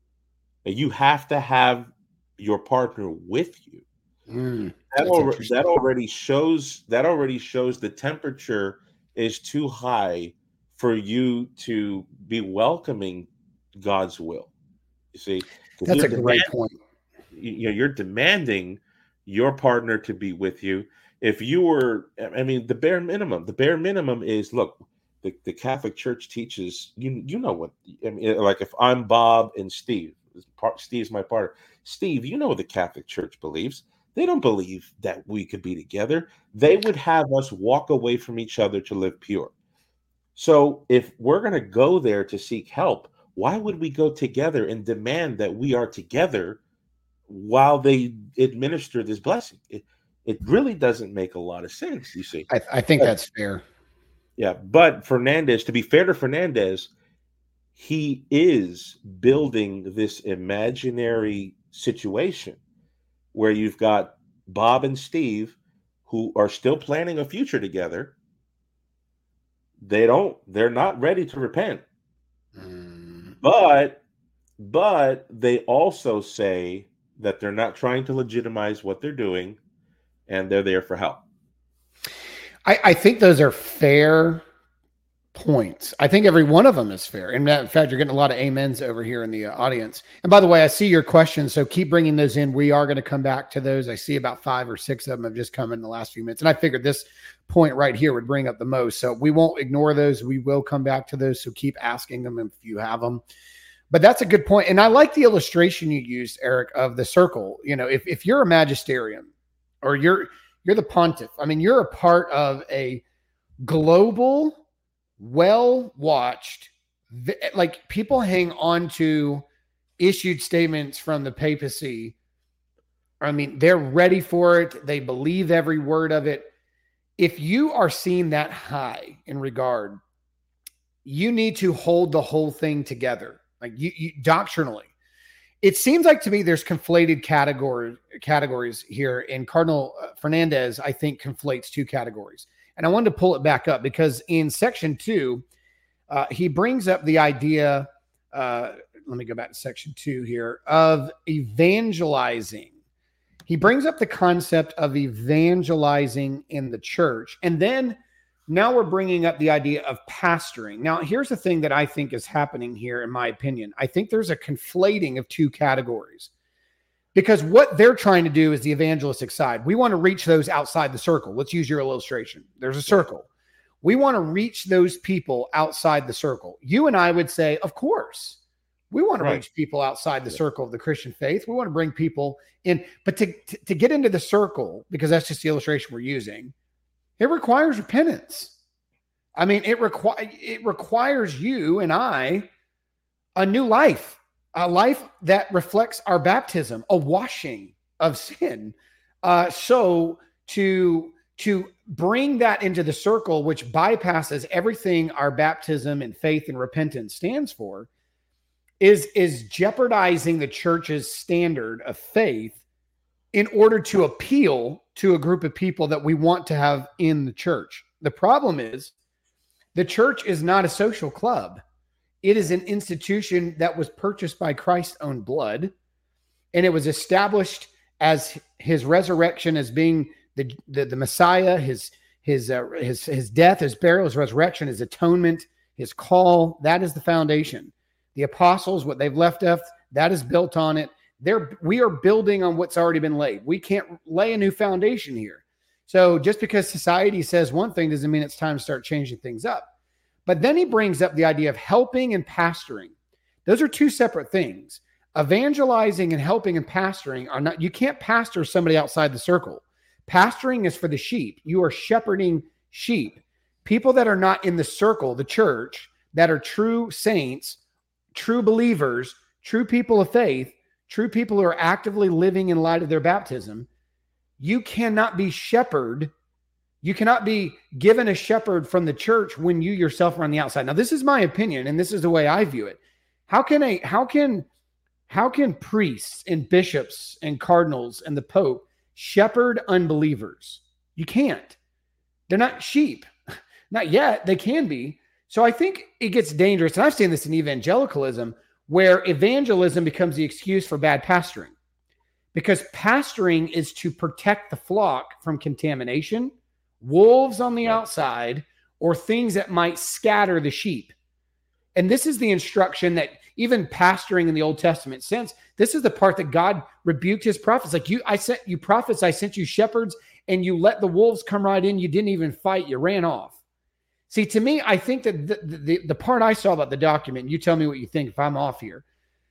you have to have your partner with you. Mm, that, al- that already shows that already shows the temperature is too high for you to be welcoming God's will. You see, that's a great point. You know, you're demanding your partner to be with you. If you were, I mean, the bare minimum, the bare minimum is, look, the, the Catholic Church teaches, you you know what, I mean, like if I'm Bob and Steve, Steve's my partner. Steve, you know what the Catholic Church believes. They don't believe that we could be together. They would have us walk away from each other to live pure. So if we're going to go there to seek help, why would we go together and demand that we are together while they administer this blessing? It, it really doesn't make a lot of sense, you see. I, I think but, that's fair. Yeah, but Fernandez, to be fair to Fernandez, he is building this imaginary situation where you've got Bob and Steve who are still planning a future together. They don't, they're not ready to repent. Mm. But, but they also say that they're not trying to legitimize what they're doing and they're there for help. I, I think those are fair points. I think every one of them is fair. And in fact, you're getting a lot of amens over here in the uh, audience. And by the way, I see your questions, so keep bringing those in. We are going to come back to those. I see about five or six of them have just come in the last few minutes. And I figured this point right here would bring up the most. So we won't ignore those. We will come back to those. So keep asking them if you have them. But that's a good point. And I like the illustration you used, Eric, of the circle. You know, if, if you're a magisterium or you're, you're the pontiff, I mean, you're a part of a global, well-watched, like people hang on to issued statements from the papacy. I mean, they're ready for it. They believe every word of it. If you are seen that high in regard, you need to hold the whole thing together. Like you, you doctrinally, it seems like to me there's conflated category categories here. And Cardinal Fernandez, I think, conflates two categories. And I wanted to pull it back up because in section two, uh, he brings up the idea. Uh, let me go back to section two here of evangelizing. He brings up the concept of evangelizing in the church. And then now we're bringing up the idea of pastoring. Now, here's the thing that I think is happening here, in my opinion. I think there's a conflating of two categories. Because what they're trying to do is the evangelistic side. We want to reach those outside the circle. Let's use your illustration. There's a circle. We want to reach those people outside the circle. You and I would say, of course, we want to right. reach people outside the yeah. circle of the Christian faith. We want to bring people in. But to, to, to get into the circle, because that's just the illustration we're using, it requires repentance. I mean, it, requ- it requires you and I a new life. A life that reflects our baptism, a washing of sin. Uh, so to, to bring that into the circle, which bypasses everything our baptism and faith and repentance stands for, is, is jeopardizing the church's standard of faith in order to appeal to a group of people that we want to have in the church. The problem is the church is not a social club. It is an institution that was purchased by Christ's own blood, and it was established as his resurrection as being the, the, the Messiah, his, his, uh, his, his death, his burial, his resurrection, his atonement, his call. That is the foundation. The apostles, what they've left us, that is built on it. They're, we are building on what's already been laid. We can't lay a new foundation here. So just because society says one thing doesn't mean it's time to start changing things up. But then he brings up the idea of helping and pastoring. Those are two separate things. Evangelizing and helping and pastoring are not, you can't pastor somebody outside the circle. Pastoring is for the sheep. You are shepherding sheep. People that are not in the circle, the church, that are true saints, true believers, true people of faith, true people who are actively living in light of their baptism. You cannot be shepherd. You cannot be given a shepherd from the church when you yourself are on the outside. Now, this is my opinion, and this is the way I view it. How can a how can how can priests and bishops and cardinals and the Pope shepherd unbelievers? You can't. They're not sheep. Not yet. They can be. So I think it gets dangerous, and I've seen this in evangelicalism, where evangelism becomes the excuse for bad pastoring. Because pastoring is to protect the flock from contamination, wolves on the outside, or things that might scatter the sheep. And this is the instruction that even pastoring in the Old Testament sense, this is the part that God rebuked his prophets. Like you, I sent you prophets, I sent you shepherds, and you let the wolves come right in. You didn't even fight. You ran off. See, to me, I think that the, the, the part I saw about the document, you tell me what you think if I'm off here.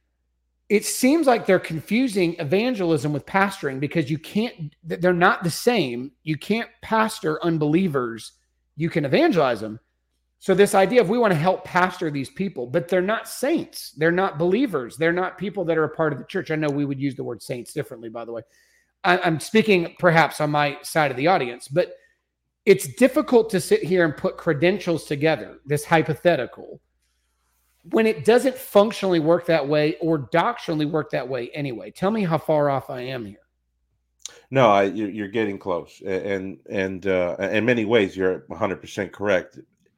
It seems like they're confusing evangelism with pastoring because you can't, they're not the same. You can't pastor unbelievers. You can evangelize them. So this idea of we want to help pastor these people, but they're not saints. They're not believers. They're not people that are a part of the church. I know we would use the word saints differently, by the way. I, I'm speaking perhaps on my side of the audience, but it's difficult to sit here and put credentials together, this hypothetical, when it doesn't functionally work that way or doctrinally work that way anyway. Tell me how far off I am here. No, I, you're getting close. And and uh, in many ways, you're one hundred percent correct.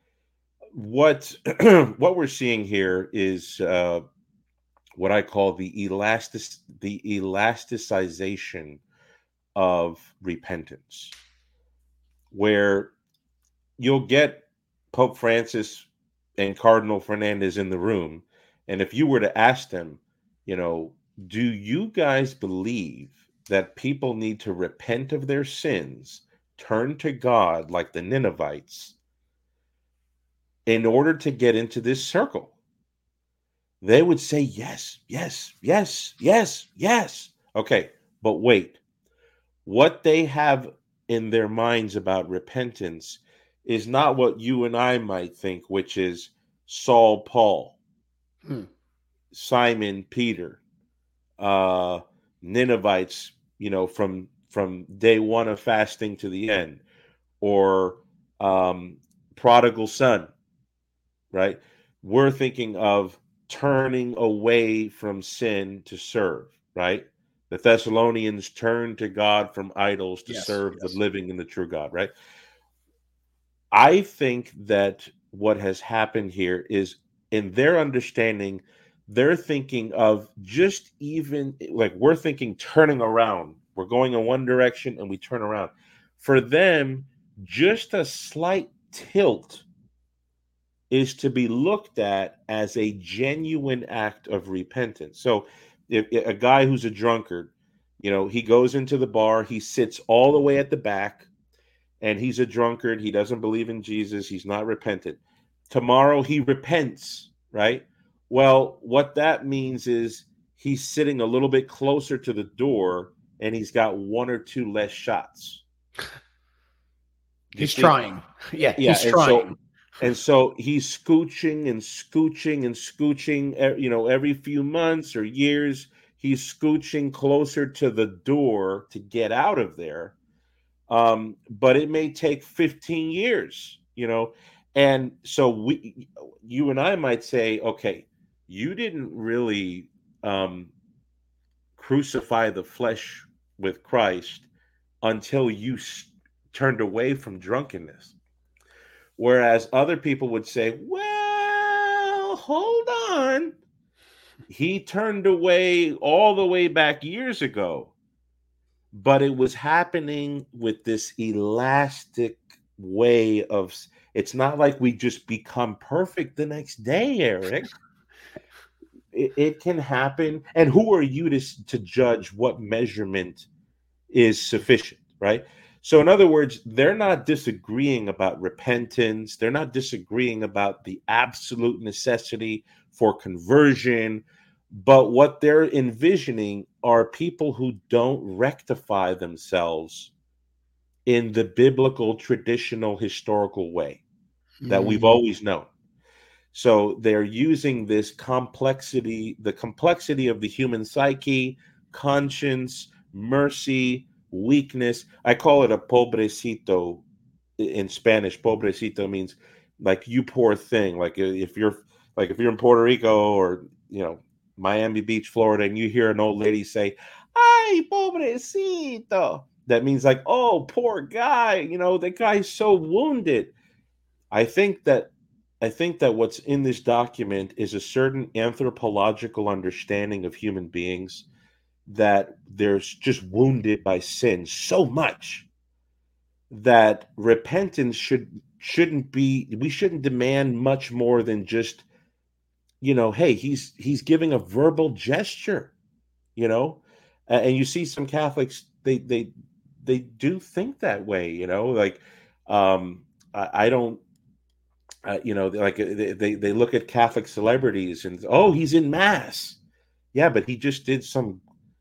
What, what we're seeing here is uh, what I call the elastic, the elasticization of repentance, where you'll get Pope Francis and Cardinal Fernandez in the room. And if you were to ask them, you know, do you guys believe that people need to repent of their sins, turn to God like the Ninevites in order to get into this circle? They would say, yes, yes, yes, yes, yes. Okay, but wait. What they have in their minds about repentance is not what you and I might think, which is Saul, Paul, hmm. Simon, Peter, uh, Ninevites, you know, from from day one of fasting to the end, or um, prodigal son, right? We're thinking of turning away from sin to serve, right? The Thessalonians turned to God from idols to yes, serve yes. the living and the true God, right? I think that what has happened here is, in their understanding, they're thinking of just even like we're thinking turning around. We're going in one direction and we turn around. For them, just a slight tilt is to be looked at as a genuine act of repentance. So if, if a guy who's a drunkard You know, he goes into the bar, he sits all the way at the back, and he's a drunkard. He doesn't believe in Jesus. He's not repentant. Tomorrow he repents, right? Well, what that means is he's sitting a little bit closer to the door and he's got one or two less shots. He's trying. Yeah, yeah, he's and trying. So, and so he's scooching and scooching and scooching, you know, every few months or years, he's scooching closer to the door to get out of there. Um, but it may take fifteen years, you know, and so we, you and I might say, okay, you didn't really um, crucify the flesh with Christ until you s- turned away from drunkenness. Whereas other people would say, well, hold on. He turned away all the way back years ago. But it was happening with this elastic way of, it's not like we just become perfect the next day, Eric. It, it can happen. And who are you to, to judge what measurement is sufficient, right? So in other words, they're not disagreeing about repentance. They're not disagreeing about the absolute necessity for conversion. But what they're envisioning are people who don't rectify themselves in the biblical, traditional, historical way that mm. we've always known. So they're using this complexity, the complexity of the human psyche, conscience, mercy, weakness. I call it a pobrecito in Spanish. Pobrecito means like you poor thing. Like if you're like if you're in Puerto Rico or, you know, Miami Beach, Florida, and you hear an old lady say, "Ay, pobrecito," that means like, "Oh, poor guy, you know, the guy's so wounded." I think that I think that what's in this document is a certain anthropological understanding of human beings that they're just wounded by sin so much that repentance should shouldn't be. We shouldn't demand much more than just, you know, hey, he's he's giving a verbal gesture, you know, uh, and you see some Catholics, they they they do think that way, you know, like um, I, I don't, uh, you know, like they they look at Catholic celebrities and oh, he's in mass, yeah, but he just did some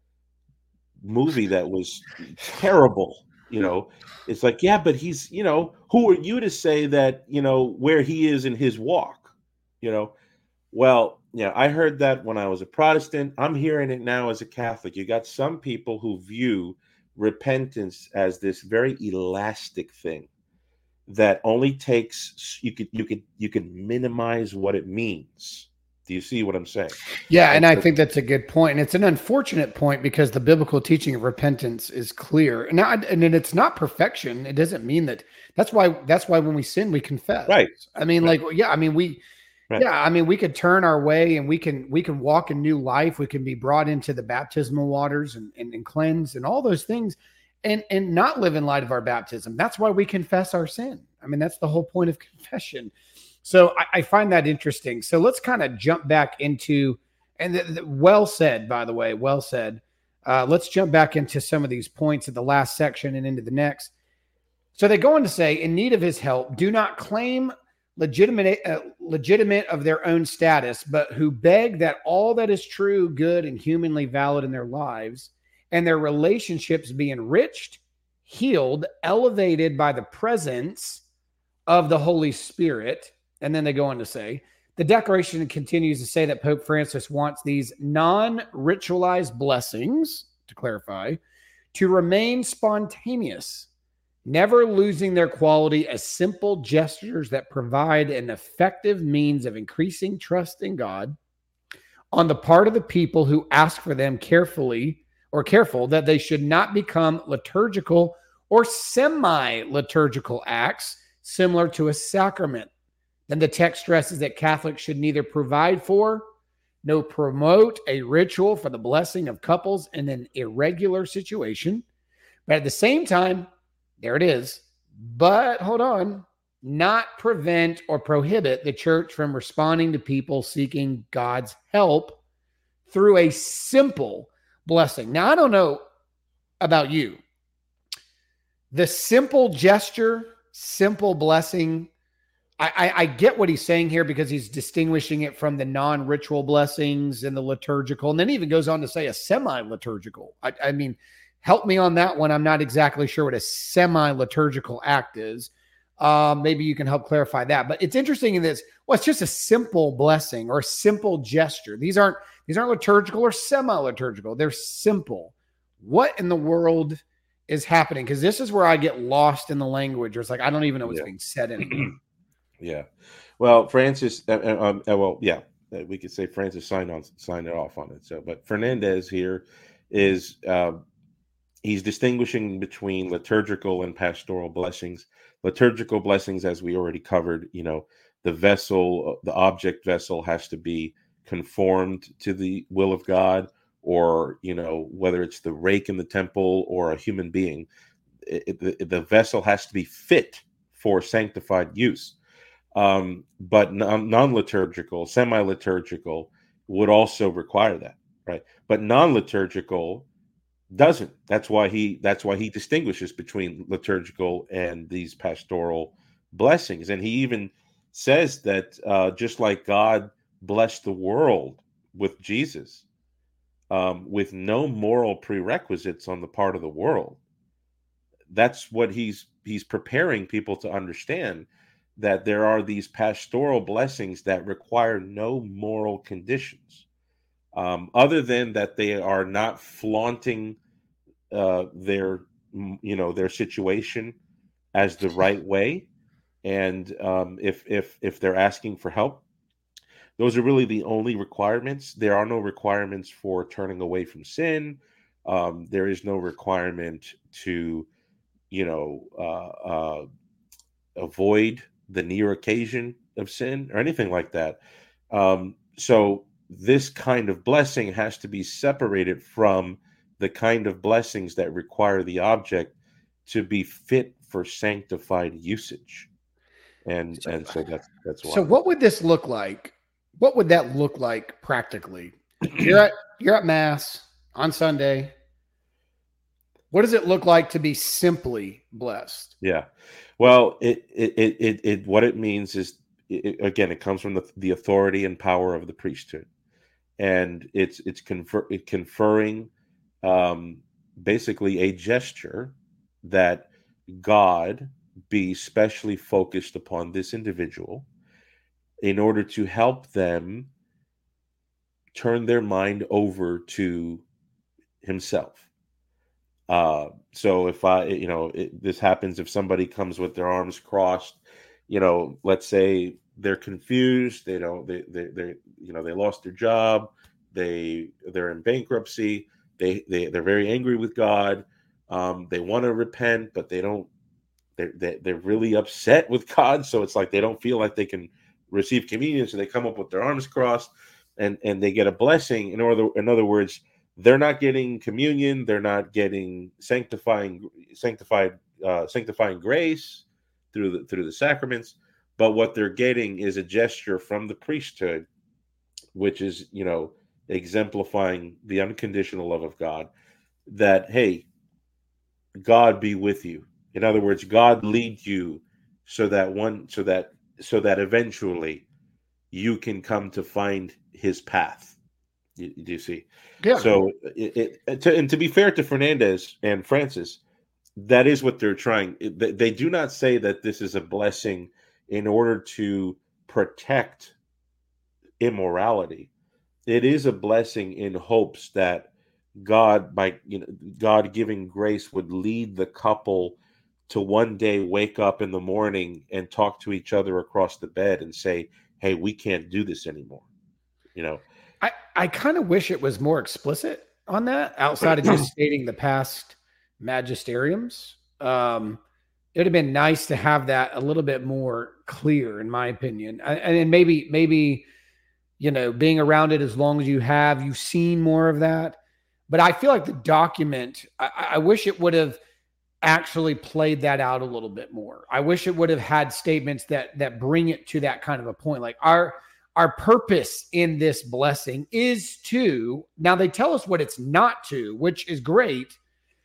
movie that was terrible, you know. It's like, yeah, but he's, you know, who are you to say that, you know, where he is in his walk, you know? Well, yeah, I heard that when I was a Protestant. I'm hearing it now as a Catholic. You got some people who view repentance as this very elastic thing that only takes you could you could you could minimize what it means. Do you see what I'm saying? Yeah, and, and I think that's a good point. And it's an unfortunate point because the biblical teaching of repentance is clear. Now, and it's not perfection. It doesn't mean that. That's why. That's why when we sin, we confess. Right. I mean, right. like, yeah. I mean, we. Right. Yeah, I mean, we could turn our way and we can we can walk in new life. We can be brought into the baptismal waters and, and, and cleansed and all those things, and and not live in light of our baptism. That's why we confess our sin. I mean, that's the whole point of confession. So I, I find that interesting. So let's kind of jump back into, and the, the, well said, by the way, well said. Uh, let's jump back into some of these points at the last section and into the next. So they go on to say, in need of his help, do not claim legitimate, uh, legitimate of their own status, but who beg that all that is true, good, and humanly valid in their lives and their relationships be enriched, healed, elevated by the presence of the Holy Spirit. And then they go on to say, the declaration continues to say that Pope Francis wants these non-ritualized blessings, to clarify, to remain spontaneous, never losing their quality as simple gestures that provide an effective means of increasing trust in God on the part of the people who ask for them carefully or careful that they should not become liturgical or semi-liturgical acts similar to a sacrament. Then the text stresses that Catholics should neither provide for nor promote a ritual for the blessing of couples in an irregular situation. But at the same time, there it is. But hold on, not prevent or prohibit the church from responding to people seeking God's help through a simple blessing. Now, I don't know about you. The simple gesture, simple blessing, I, I, I get what he's saying here because he's distinguishing it from the non-ritual blessings and the liturgical, and then he even goes on to say a semi-liturgical. I, I mean, help me on that one. I'm not exactly sure what a semi-liturgical act is. Um, maybe you can help clarify that. But it's interesting in this. Well, it's just a simple blessing or a simple gesture. These aren't these aren't liturgical or semi-liturgical. They're simple. What in the world is happening? Because this is where I get lost in the language. Where it's like I don't even know what's Yeah. being said anymore. Yeah. Well, Francis. Uh, um, uh, well, yeah. Uh, we could say Francis signed on, signed it off on it. So, but Fernandez here is uh, he's distinguishing between liturgical and pastoral blessings. Liturgical blessings, as we already covered, you know, the vessel, the object vessel has to be conformed to the will of God, or, you know, whether it's the rake in the temple or a human being, it, the, the vessel has to be fit for sanctified use. Um, but non, non-liturgical, semi-liturgical would also require that, right? But non-liturgical doesn't. That's why he that's why he distinguishes between liturgical and these pastoral blessings. And he even says that uh, just like God blessed the world with Jesus, um, with no moral prerequisites on the part of the world, that's what he's he's preparing people to understand, that there are these pastoral blessings that require no moral conditions, um, other than that they are not flaunting uh, their, you know, their situation as the right way. And um, if if if they're asking for help, those are really the only requirements. There are no requirements for turning away from sin. Um, there is no requirement to, you know, uh, uh, avoid the near occasion of sin or anything like that. Um, so this kind of blessing has to be separated from the kind of blessings that require the object to be fit for sanctified usage. And So, and so that's that's why. so what would this look like? What would that look like practically? You're at you're at Mass on Sunday. What does it look like to be simply blessed? Yeah. Well, it it it it, it what it means is, it, again, it comes from the, the authority and power of the priesthood, and it's it's confer, it conferring um, basically a gesture that God be specially focused upon this individual in order to help them turn their mind over to Himself. Uh, so if I, you know, it, this happens if somebody comes with their arms crossed, you know, let's say they're confused, they don't, they, they, they, you know, they lost their job, they, they're in bankruptcy, they, they, they're very angry with God, um, they want to repent, but they don't, they're, they, they're really upset with God, so it's like they don't feel like they can receive communion, so they come up with their arms crossed, and and they get a blessing. In other, in other words, they're not getting communion, they're not getting sanctifying sanctified uh, sanctifying grace through the through the sacraments, but what they're getting is a gesture from the priesthood, which is, you know, exemplifying the unconditional love of God, that, hey, God be with you. In other words, God lead you so that one so that so that eventually you can come to find His path. You, you see? Yeah. So, it, it, to, and to be fair to Fernandez and Francis, that is what they're trying. They, they do not say that this is a blessing in order to protect immorality. It is a blessing in hopes that God, by you know, God giving grace, would lead the couple to one day wake up in the morning and talk to each other across the bed and say, "Hey, we can't do this anymore." You know, I, I kind of wish it was more explicit on that, outside of just stating the past magisteriums. Um, it would have been nice to have that a little bit more clear, in my opinion. And, and maybe, maybe, you know, being around it as long as you have, you've seen more of that. But I feel like the document, I, I wish it would have actually played that out a little bit more. I wish it would have had statements that that bring it to that kind of a point. Like our our purpose in this blessing is to, now they tell us what it's not to, which is great,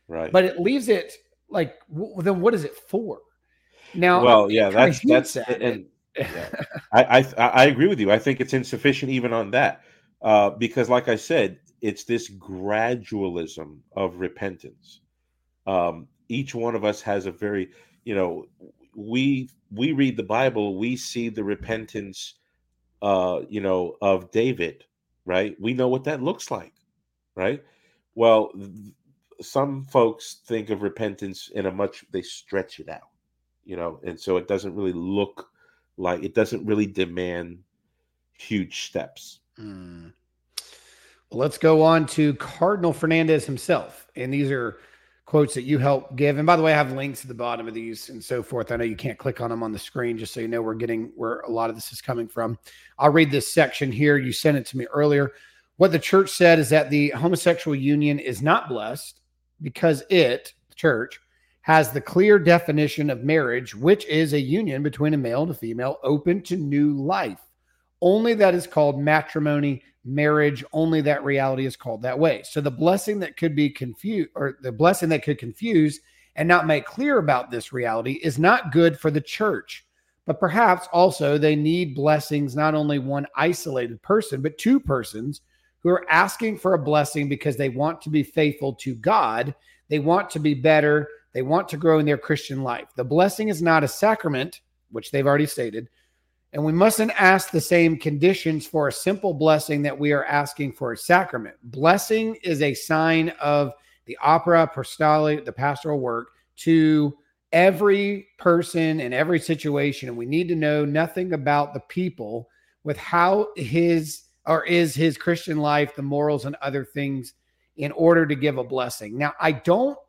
Right. But it leaves it like, well, then what is it for? Now, Well, yeah, kind of that's hints that's at and it. yeah, I, I I agree with you. I think it's insufficient even on that, uh, because, like I said, it's this gradualism of repentance. Um, each one of us has a very, you know, we we read the Bible, we see the repentance, uh, you know, of David, right? We know what that looks like, right? Well, th- some folks think of repentance in a much they stretch it out, you know, and so it doesn't really look like it doesn't really demand huge steps. Mm. Well, let's go on to Cardinal Fernandez himself. And these are quotes that you help give. And by the way, I have links at the bottom of these and so forth. I know you can't click on them on the screen, just so you know we're getting where a lot of this is coming from. I'll read this section here. You sent it to me earlier. What the church said is that the homosexual union is not blessed because it, the church, has the clear definition of marriage, which is a union between a male and a female open to new life. Only that is called matrimony, marriage. Only that reality is called that way. So the blessing that could be confused, or the blessing that could confuse and not make clear about this reality, is not good for the church. But perhaps also they need blessings, not only one isolated person, but two persons who are asking for a blessing because they want to be faithful to God. They want to be better. They want to grow in their Christian life. The blessing is not a sacrament, which they've already stated. And we mustn't ask the same conditions for a simple blessing that we are asking for a sacrament. Blessing is a sign of the opera apostolic, the pastoral work, to every person in every situation. And we need to know nothing about the people with how his or is his Christian life, the morals and other things, in order to give a blessing. Now, I don't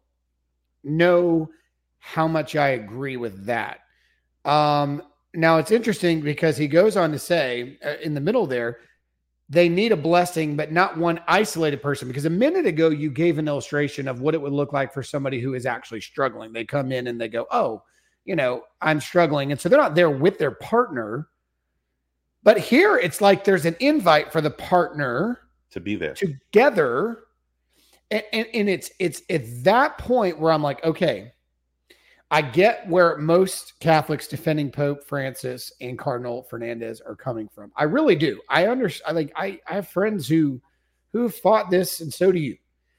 know how much I agree with that. Um, Now, it's interesting because he goes on to say uh, in the middle there, they need a blessing, but not one isolated person. Because a minute ago, you gave an illustration of what it would look like for somebody who is actually struggling. They come in and they go, oh, you know, I'm struggling. And so they're not there with their partner. But here it's like there's an invite for the partner To be there together. And, and, and it's, it's at that point where I'm like, okay, I get where most Catholics defending Pope Francis and Cardinal Fernandez are coming from. I really do. I understand. Like I, I have friends who, who have fought this, and so do you.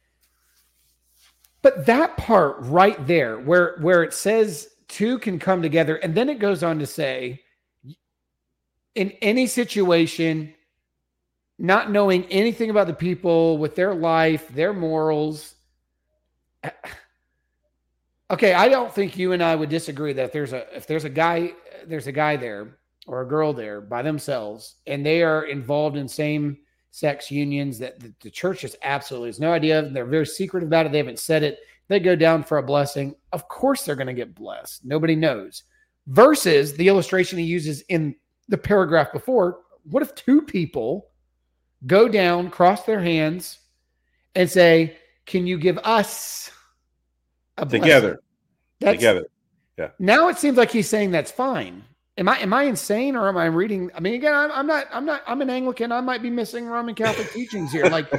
But that part right there, where where it says two can come together, and then it goes on to say, in any situation, not knowing anything about the people with their life, their morals. Okay, I don't think you and I would disagree that if there's a if there's a guy there's a guy there or a girl there by themselves and they are involved in same sex unions that the, the church just absolutely has no idea. They're very secretive about it. They haven't said it. They go down for a blessing. Of course they're going to get blessed. Nobody knows. Versus the illustration he uses in the paragraph before. What if two people go down, cross their hands, and say, "Can you give us a blessing?" together? That's, together. Yeah. Now it seems like he's saying that's fine. Am I am I insane, or am I reading? I mean, again, I'm, I'm not. I'm not. I'm an Anglican. I might be missing Roman Catholic teachings here. Like,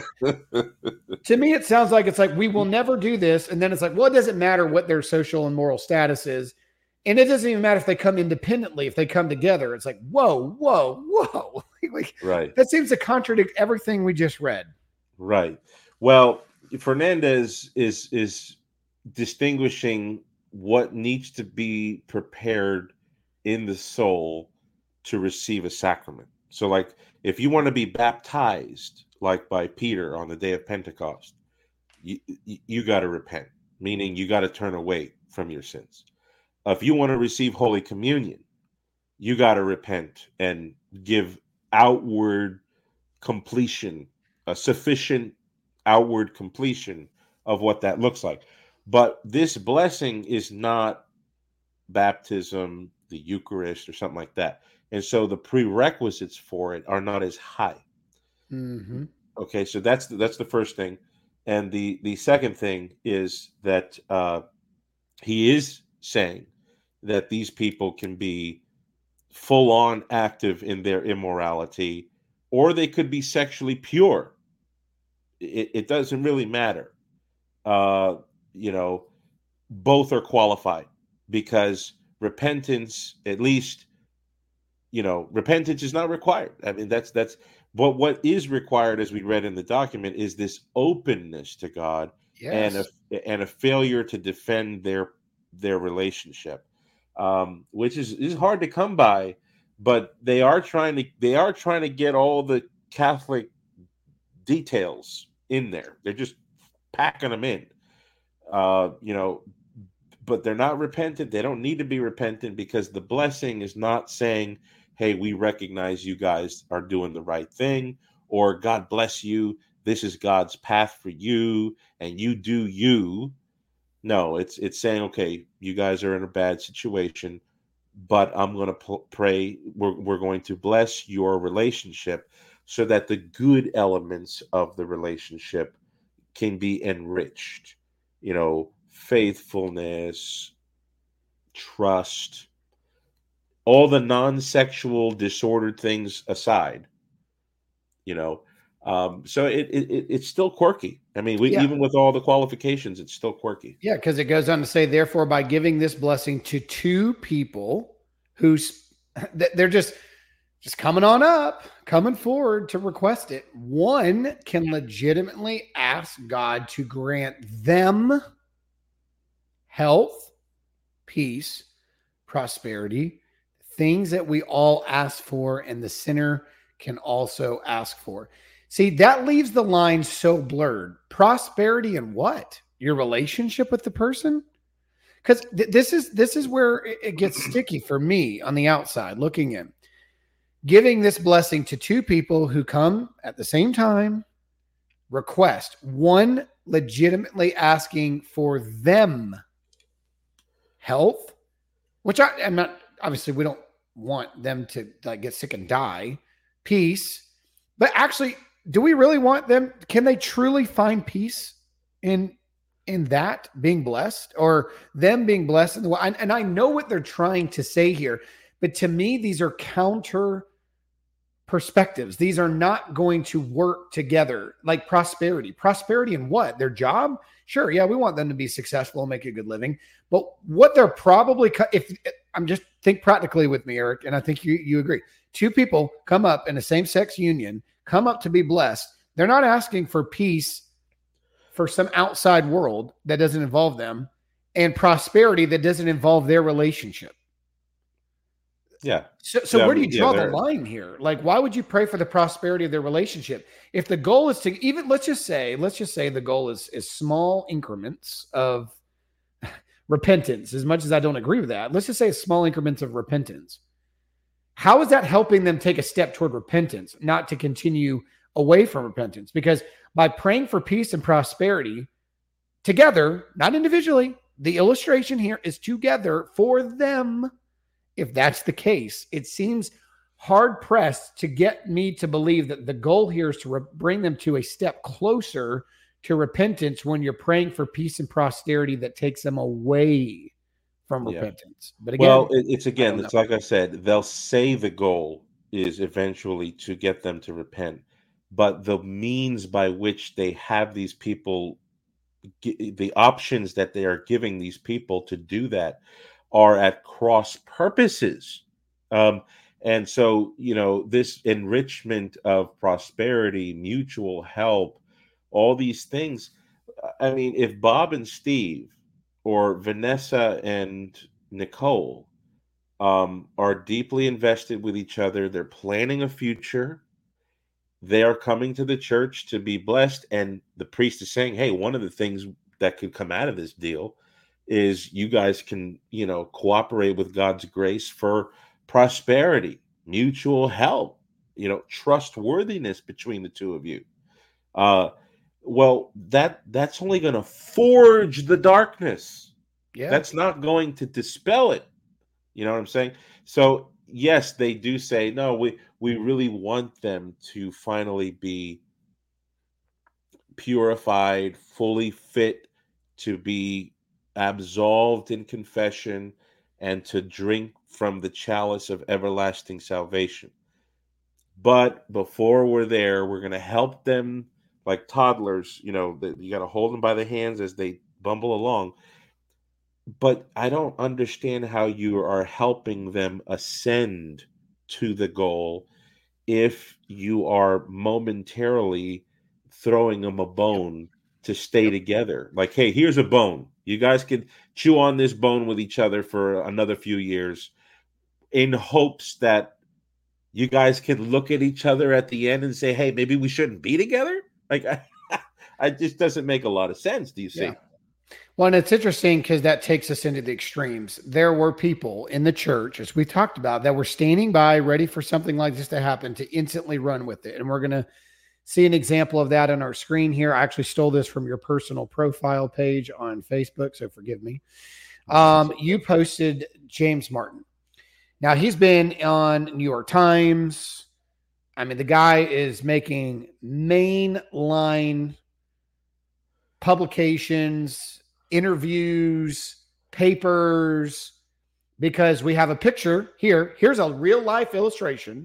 to me, it sounds like it's like we will never do this, and then it's like, well, it doesn't matter what their social and moral status is, and it doesn't even matter if they come independently. If they come together, it's like, whoa, whoa, whoa. Like, right. That seems to contradict everything we just read. Right. Well, Fernandez is is distinguishing what needs to be prepared in the soul to receive a sacrament. So, like, if you want to be baptized, like by Peter on the day of Pentecost, you you, you got to repent, meaning you got to turn away from your sins. If you want to receive Holy Communion, you got to repent and give outward completion, a sufficient outward completion of what that looks like. But this blessing is not baptism, the Eucharist, or something like that. And so the prerequisites for it are not as high. Mm-hmm. Okay, so that's the, that's the first thing. And the, the second thing is that uh, he is saying that these people can be full on active in their immorality, or they could be sexually pure. It, it doesn't really matter. Uh, you know, both are qualified, because repentance, at least, you know, repentance is not required. I mean, that's that's but what is required, as we read in the document, is this openness to God, and a Yes. and a failure to defend their their relationship, um, which is is hard to come by. But they are trying to they are trying to get all the Catholic details in there. They're just packing them in, uh, you know. But they're not repentant. They don't need to be repentant, because the blessing is not saying, hey, we recognize you guys are doing the right thing, or God bless you, this is God's path for you, and you do you. No, it's it's saying, okay, you guys are in a bad situation, but I'm going to p- pray. We're, we're going to bless your relationship so that the good elements of the relationship can be enriched. You know, faithfulness, trust, all the non-sexual disordered things aside, you know. Um, so it, it it- it's still quirky. I mean, we Yeah. even with all the qualifications, it's still quirky. Yeah, because it goes on to say, therefore, by giving this blessing to two people who's they're just just coming on up, coming forward to request it, one can legitimately ask God to grant them health, peace, prosperity, things that we all ask for, and the sinner can also ask for. See, that leaves the line so blurred. Prosperity and what? Your relationship with the person? Because th- this is this is where it, it gets sticky for me on the outside looking in. Giving this blessing to two people who come at the same time, request one legitimately asking for them health, which I am not, obviously we don't want them to like get sick and die, peace, but actually, do we really want them? Can they truly find peace in in that being blessed, or them being blessed in the way? And, and I know what they're trying to say here, but to me, these are counter perspectives. These are not going to work together. Like prosperity, prosperity in what? Their job? Sure, yeah, we want them to be successful and make a good living. But what they're probably, if I'm just think practically with me, Eric, and I think you you agree. Two people come up in a same-sex union, come up to be blessed. They're not asking for peace for some outside world that doesn't involve them, and prosperity that doesn't involve their relationship. Yeah. So, so Yeah, I where do mean, you yeah, draw the they're line here? Like, why would you pray for the prosperity of their relationship if the goal is to even let's just say let's just say the goal is is small increments of repentance? As much as I don't agree with that, let's just say small increments of repentance. How is that helping them take a step toward repentance, not to continue away from repentance? Because by praying for peace and prosperity together, not individually, the illustration here is together for them. If that's the case, it seems hard pressed to get me to believe that the goal here is to re- bring them to a step closer to repentance when you're praying for peace and prosperity that takes them away from yeah. repentance. But Well, again, it, it's I again, don't know. it's like I said, they'll say the goal is eventually to get them to repent, but the means by which they have these people, the options that they are giving these people to do that, are at cross purposes. Um, and so, you know, this enrichment of prosperity, mutual help, all these things. I mean, if Bob and Steve or Vanessa and Nicole um, are deeply invested with each other, they're planning a future, they are coming to the church to be blessed, and the priest is saying, hey, one of the things that could come out of this deal is you guys can, you know, cooperate with God's grace for prosperity, mutual help, you know, trustworthiness between the two of you. Uh, well, that that's only going to forge the darkness. Yeah. That's not going to dispel it. You know what I'm saying? So yes, they do say no. We we really want them to finally be purified, fully fit to be absolved in confession and to drink from the chalice of everlasting salvation. But before we're there, we're going to help them like toddlers. You know, that you got to hold them by the hands as they bumble along. But I don't understand how you are helping them ascend to the goal if you are momentarily throwing them a bone to stay yep. together. Like, hey, here's a bone. You guys can chew on this bone with each other for another few years in hopes that you guys can look at each other at the end and say, hey, maybe we shouldn't be together. Like, I, it just doesn't make a lot of sense. Do you see? Yeah. Well, and it's interesting because that takes us into the extremes. There were people in the church, as we talked about, that were standing by ready for something like this to happen to instantly run with it. And we're going to see an example of that on our screen here. I actually stole this from your personal profile page on Facebook, so forgive me. Um, you posted James Martin. Now, he's been on New York Times. I mean, the guy is making mainline publications, interviews, papers, because we have a picture here. Here's a real life illustration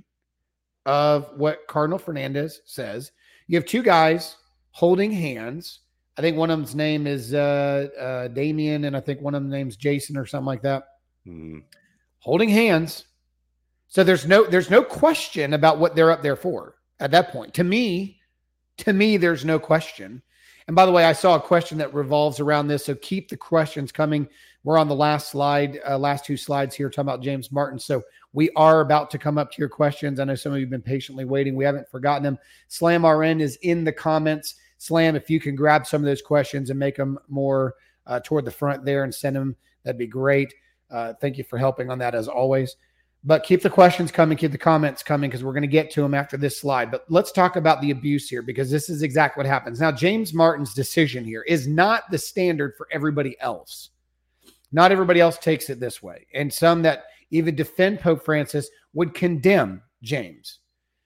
of what Cardinal Fernandez says. You have two guys holding hands. I think one of them's name is uh, uh, Damien, and I think one of them name's Jason or something like that. Hmm. Holding hands. So there's no there's no question about what they're up there for at that point. To me, to me, there's no question. And by the way, I saw a question that revolves around this, so keep the questions coming. We're on the last slide, uh, last two slides here talking about James Martin. So we are about to come up to your questions. I know some of you have been patiently waiting. We haven't forgotten them. Slam R N is in the comments. Slam, if you can grab some of those questions and make them more uh, toward the front there and send them, that'd be great. Uh, thank you for helping on that as always. But keep the questions coming, keep the comments coming, because we're going to get to them after this slide. But let's talk about the abuse here, because this is exactly what happens. Now, James Martin's decision here is not the standard for everybody else. Not everybody else takes it this way. And some that even defend Pope Francis would condemn James.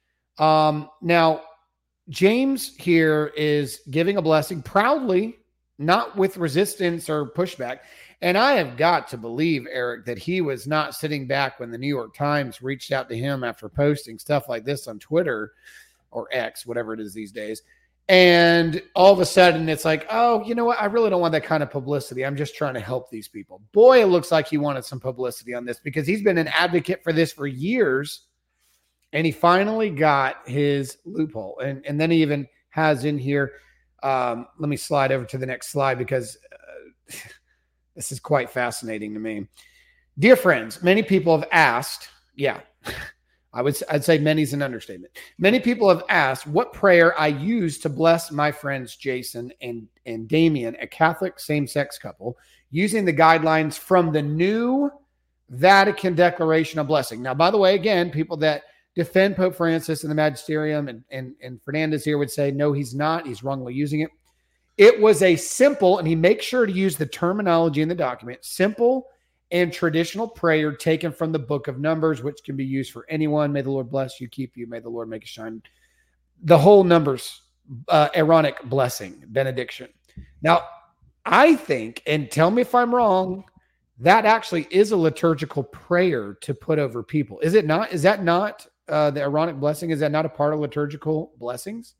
Um, now, James here is giving a blessing proudly, not with resistance or pushback. And I have got to believe, Eric, that he was not sitting back when the New York Times reached out to him after posting stuff like this on Twitter or X, whatever it is these days. And all of a sudden it's like, oh, you know what? I really don't want that kind of publicity. I'm just trying to help these people. Boy, it looks like he wanted some publicity on this, because he's been an advocate for this for years. And he finally got his loophole. And, and then he even has in here, um, let me slide over to the next slide, because uh, this is quite fascinating to me. Dear friends, many people have asked, yeah, I would I'd say many is an understatement. Many people have asked what prayer I use to bless my friends Jason and, and Damien, a Catholic same-sex couple, using the guidelines from the new Vatican Declaration of Blessing. Now, by the way, again, people that defend Pope Francis and the Magisterium and, and, and Fernandez here would say, no, he's not. He's wrongly using it. It was a simple, and he makes sure to use the terminology in the document, simple and traditional prayer taken from the book of Numbers, which can be used for anyone. May the Lord bless you, keep you. May the Lord make you shine. The whole Numbers, uh, Aaronic blessing, benediction. Now, I think, and tell me if I'm wrong, that actually is a liturgical prayer to put over people. Is it not? Is that not uh, the Aaronic blessing? Is that not a part of liturgical blessings?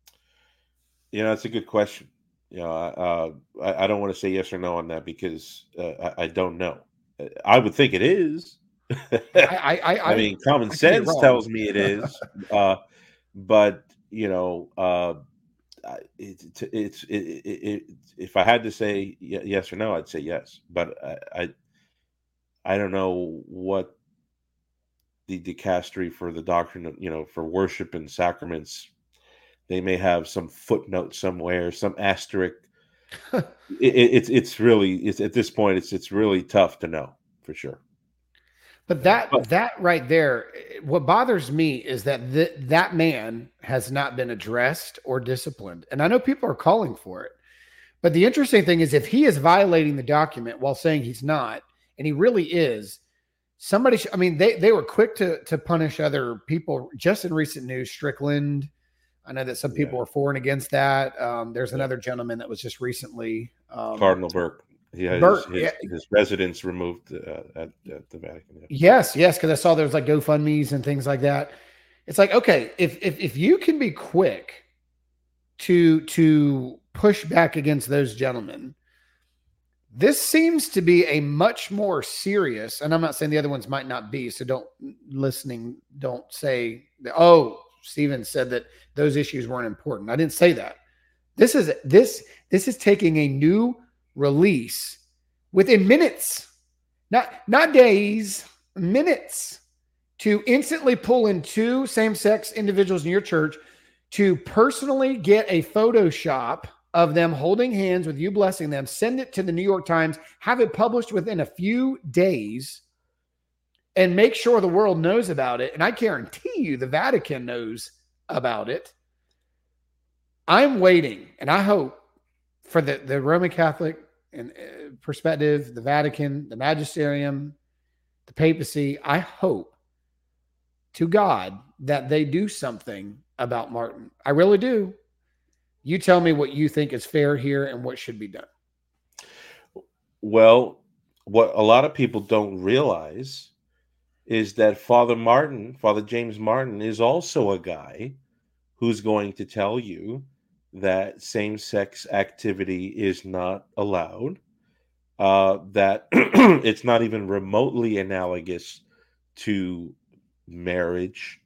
You know, that's a good question. You know, uh, I, I don't want to say yes or no on that, because uh, I, I don't know. I would think it is. I, I, I, I mean, common I sense tells me it is. uh, but you know, uh, it, it, it's it, it, it, if I had to say yes or no, I'd say yes. But I, I, I don't know what the dicastery for the doctrine of, you know, for worship and sacraments. They may have some footnote somewhere, some asterisk. it, it, it's it's really it's at this point it's it's really tough to know for sure. But that but, that right there, what bothers me is that th- that man has not been addressed or disciplined, and I know people are calling for it. But the interesting thing is, if he is violating the document while saying he's not, and he really is, somebody. Sh- I mean, they they were quick to to punish other people. Just in recent news, Strickland. I know that some people yeah. were for and against that. Um, there's another gentleman that was just recently. Um, Cardinal Burke. He had Burke, his, his, yeah. his residence removed uh, at, at the Vatican. Yeah. Yes, yes, because I saw there was like GoFundMe's and things like that. It's like, okay, if if if you can be quick to to push back against those gentlemen, This seems to be a much more serious, and I'm not saying the other ones might not be, so don't listening, don't say, oh, Stephen said that those issues weren't important. I didn't say that. This is this this is taking a new release within minutes, not not days, minutes, to instantly pull in two same-sex individuals in your church to personally get a Photoshop of them holding hands with you blessing them, send it to the New York Times, have it published within a few days, and make sure the world knows about it. And I guarantee you the Vatican knows about it. I'm waiting, and I hope for the, the Roman Catholic and uh, perspective, the Vatican, the magisterium, the papacy, I hope to God that they do something about Martin. I really do. You tell me what you think is fair here and what should be done. Well, what a lot of people don't realize is that Father Martin, Father James Martin, is also a guy who's going to tell you that same-sex activity is not allowed, uh, that it's not even remotely analogous to marriage.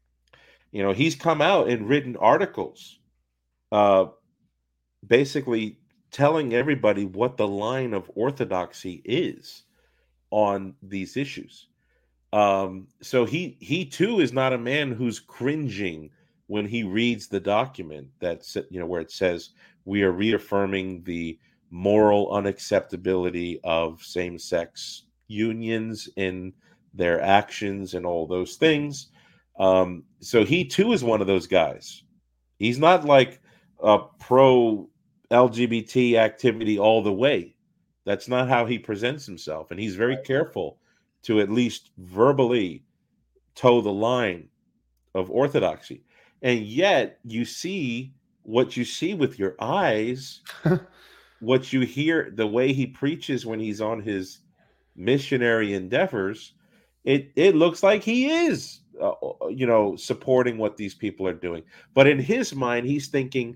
You know, he's come out and written articles uh, basically telling everybody what the line of orthodoxy is on these issues. Um, so he he too is not a man who's cringing when he reads the document that's, you know, where it says we are reaffirming the moral unacceptability of same-sex unions in their actions and all those things. Um, so he too is one of those guys. He's not like a pro L G B T activity all the way. That's not how he presents himself. And he's very careful to at least verbally toe the line of orthodoxy. And yet you see what you see with your eyes, what you hear, the way he preaches when he's on his missionary endeavors, it, it looks like he is, uh, you know, supporting what these people are doing. But in his mind, he's thinking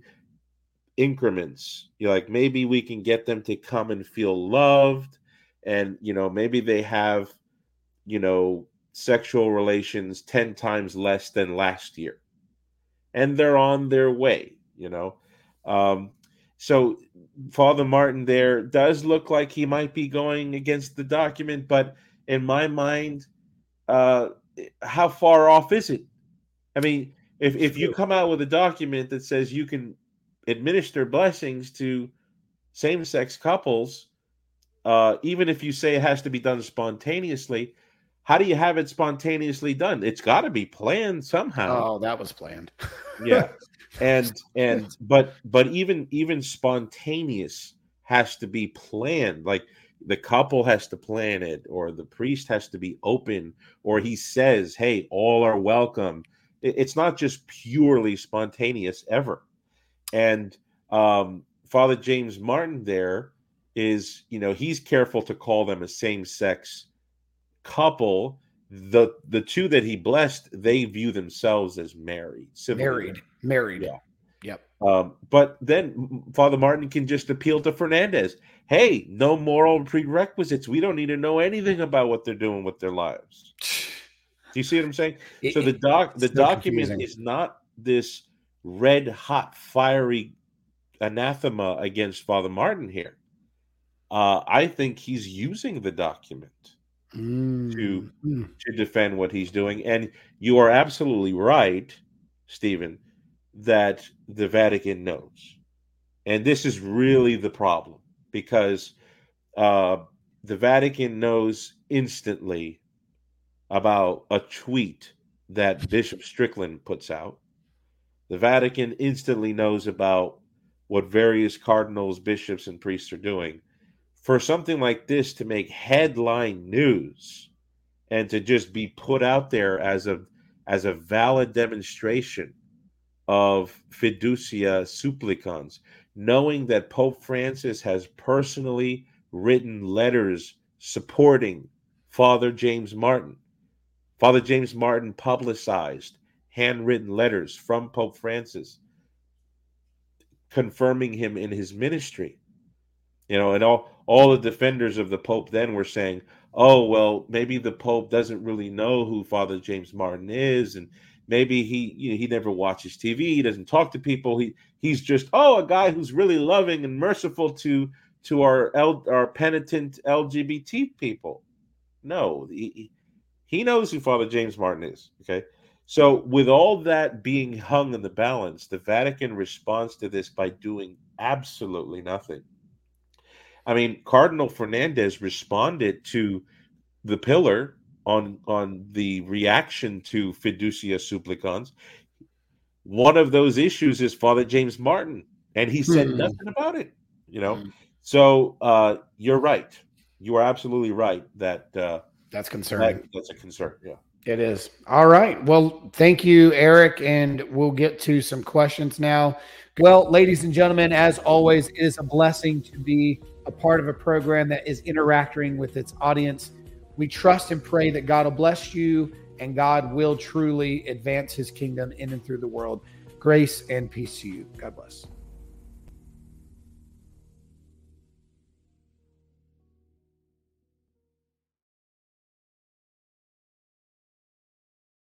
increments. You're like, maybe we can get them to come and feel loved. And, you know, maybe they have, you know, sexual relations ten times less than last year. And they're on their way, you know. Um, so Father Martin there does look like he might be going against the document, but in my mind, uh, how far off is it? I mean, if, if you come out with a document that says you can administer blessings to same-sex couples, uh, even if you say it has to be done spontaneously, how do you have it spontaneously done? It's got to be planned somehow. Oh, that was planned. Yeah. And and but but even even spontaneous has to be planned. Like the couple has to plan it, or the priest has to be open, or he says, hey, all are welcome. It's not just purely spontaneous ever. And um, Father James Martin there is, you know, he's careful to call them a same-sex couple. The the two that he blessed, they view themselves as married. Married. Married. Yeah. Yep. Um, but then Father Martin can just appeal to Fernandez. Hey, no moral prerequisites. We don't need to know anything about what they're doing with their lives. Do you see what I'm saying? It, so the doc the so document confusing. Is not this red hot fiery anathema against Father Martin here. Uh, I think he's using the document mm. to mm. to defend what he's doing. And you are absolutely right, Stephen, that the Vatican knows. And this is really the problem, because uh, the Vatican knows instantly about a tweet that Bishop Strickland puts out. The Vatican instantly knows about what various cardinals, bishops, and priests are doing. For something like this to make headline news and to just be put out there as a as a valid demonstration of fiducia supplicans, knowing that Pope Francis has personally written letters supporting Father James Martin. Father James Martin publicized handwritten letters from Pope Francis confirming him in his ministry. You know, and all, all the defenders of the Pope then were saying, oh, well, maybe the Pope doesn't really know who Father James Martin is, and maybe he you know, he never watches T V, he doesn't talk to people, he he's just, oh, a guy who's really loving and merciful to to our L, our penitent L G B T people. No, he, he knows who Father James Martin is, okay? So with all that being hung in the balance, the Vatican responds to this by doing absolutely nothing. I mean, Cardinal Fernandez responded to the pillar on on the reaction to Fiducia Supplicans. One of those issues is Father James Martin, and he said hmm. nothing about it. You know, hmm. so uh, you're right. You are absolutely right that uh, that's concerning. That, that's a concern. Yeah, it is. All right. Well, thank you, Eric, and we'll get to some questions now. Well, ladies and gentlemen, as always, it is a blessing to be a part of a program that is interacting with its audience. We trust and pray that God will bless you and God will truly advance his kingdom in and through the world. Grace and peace to you. God bless.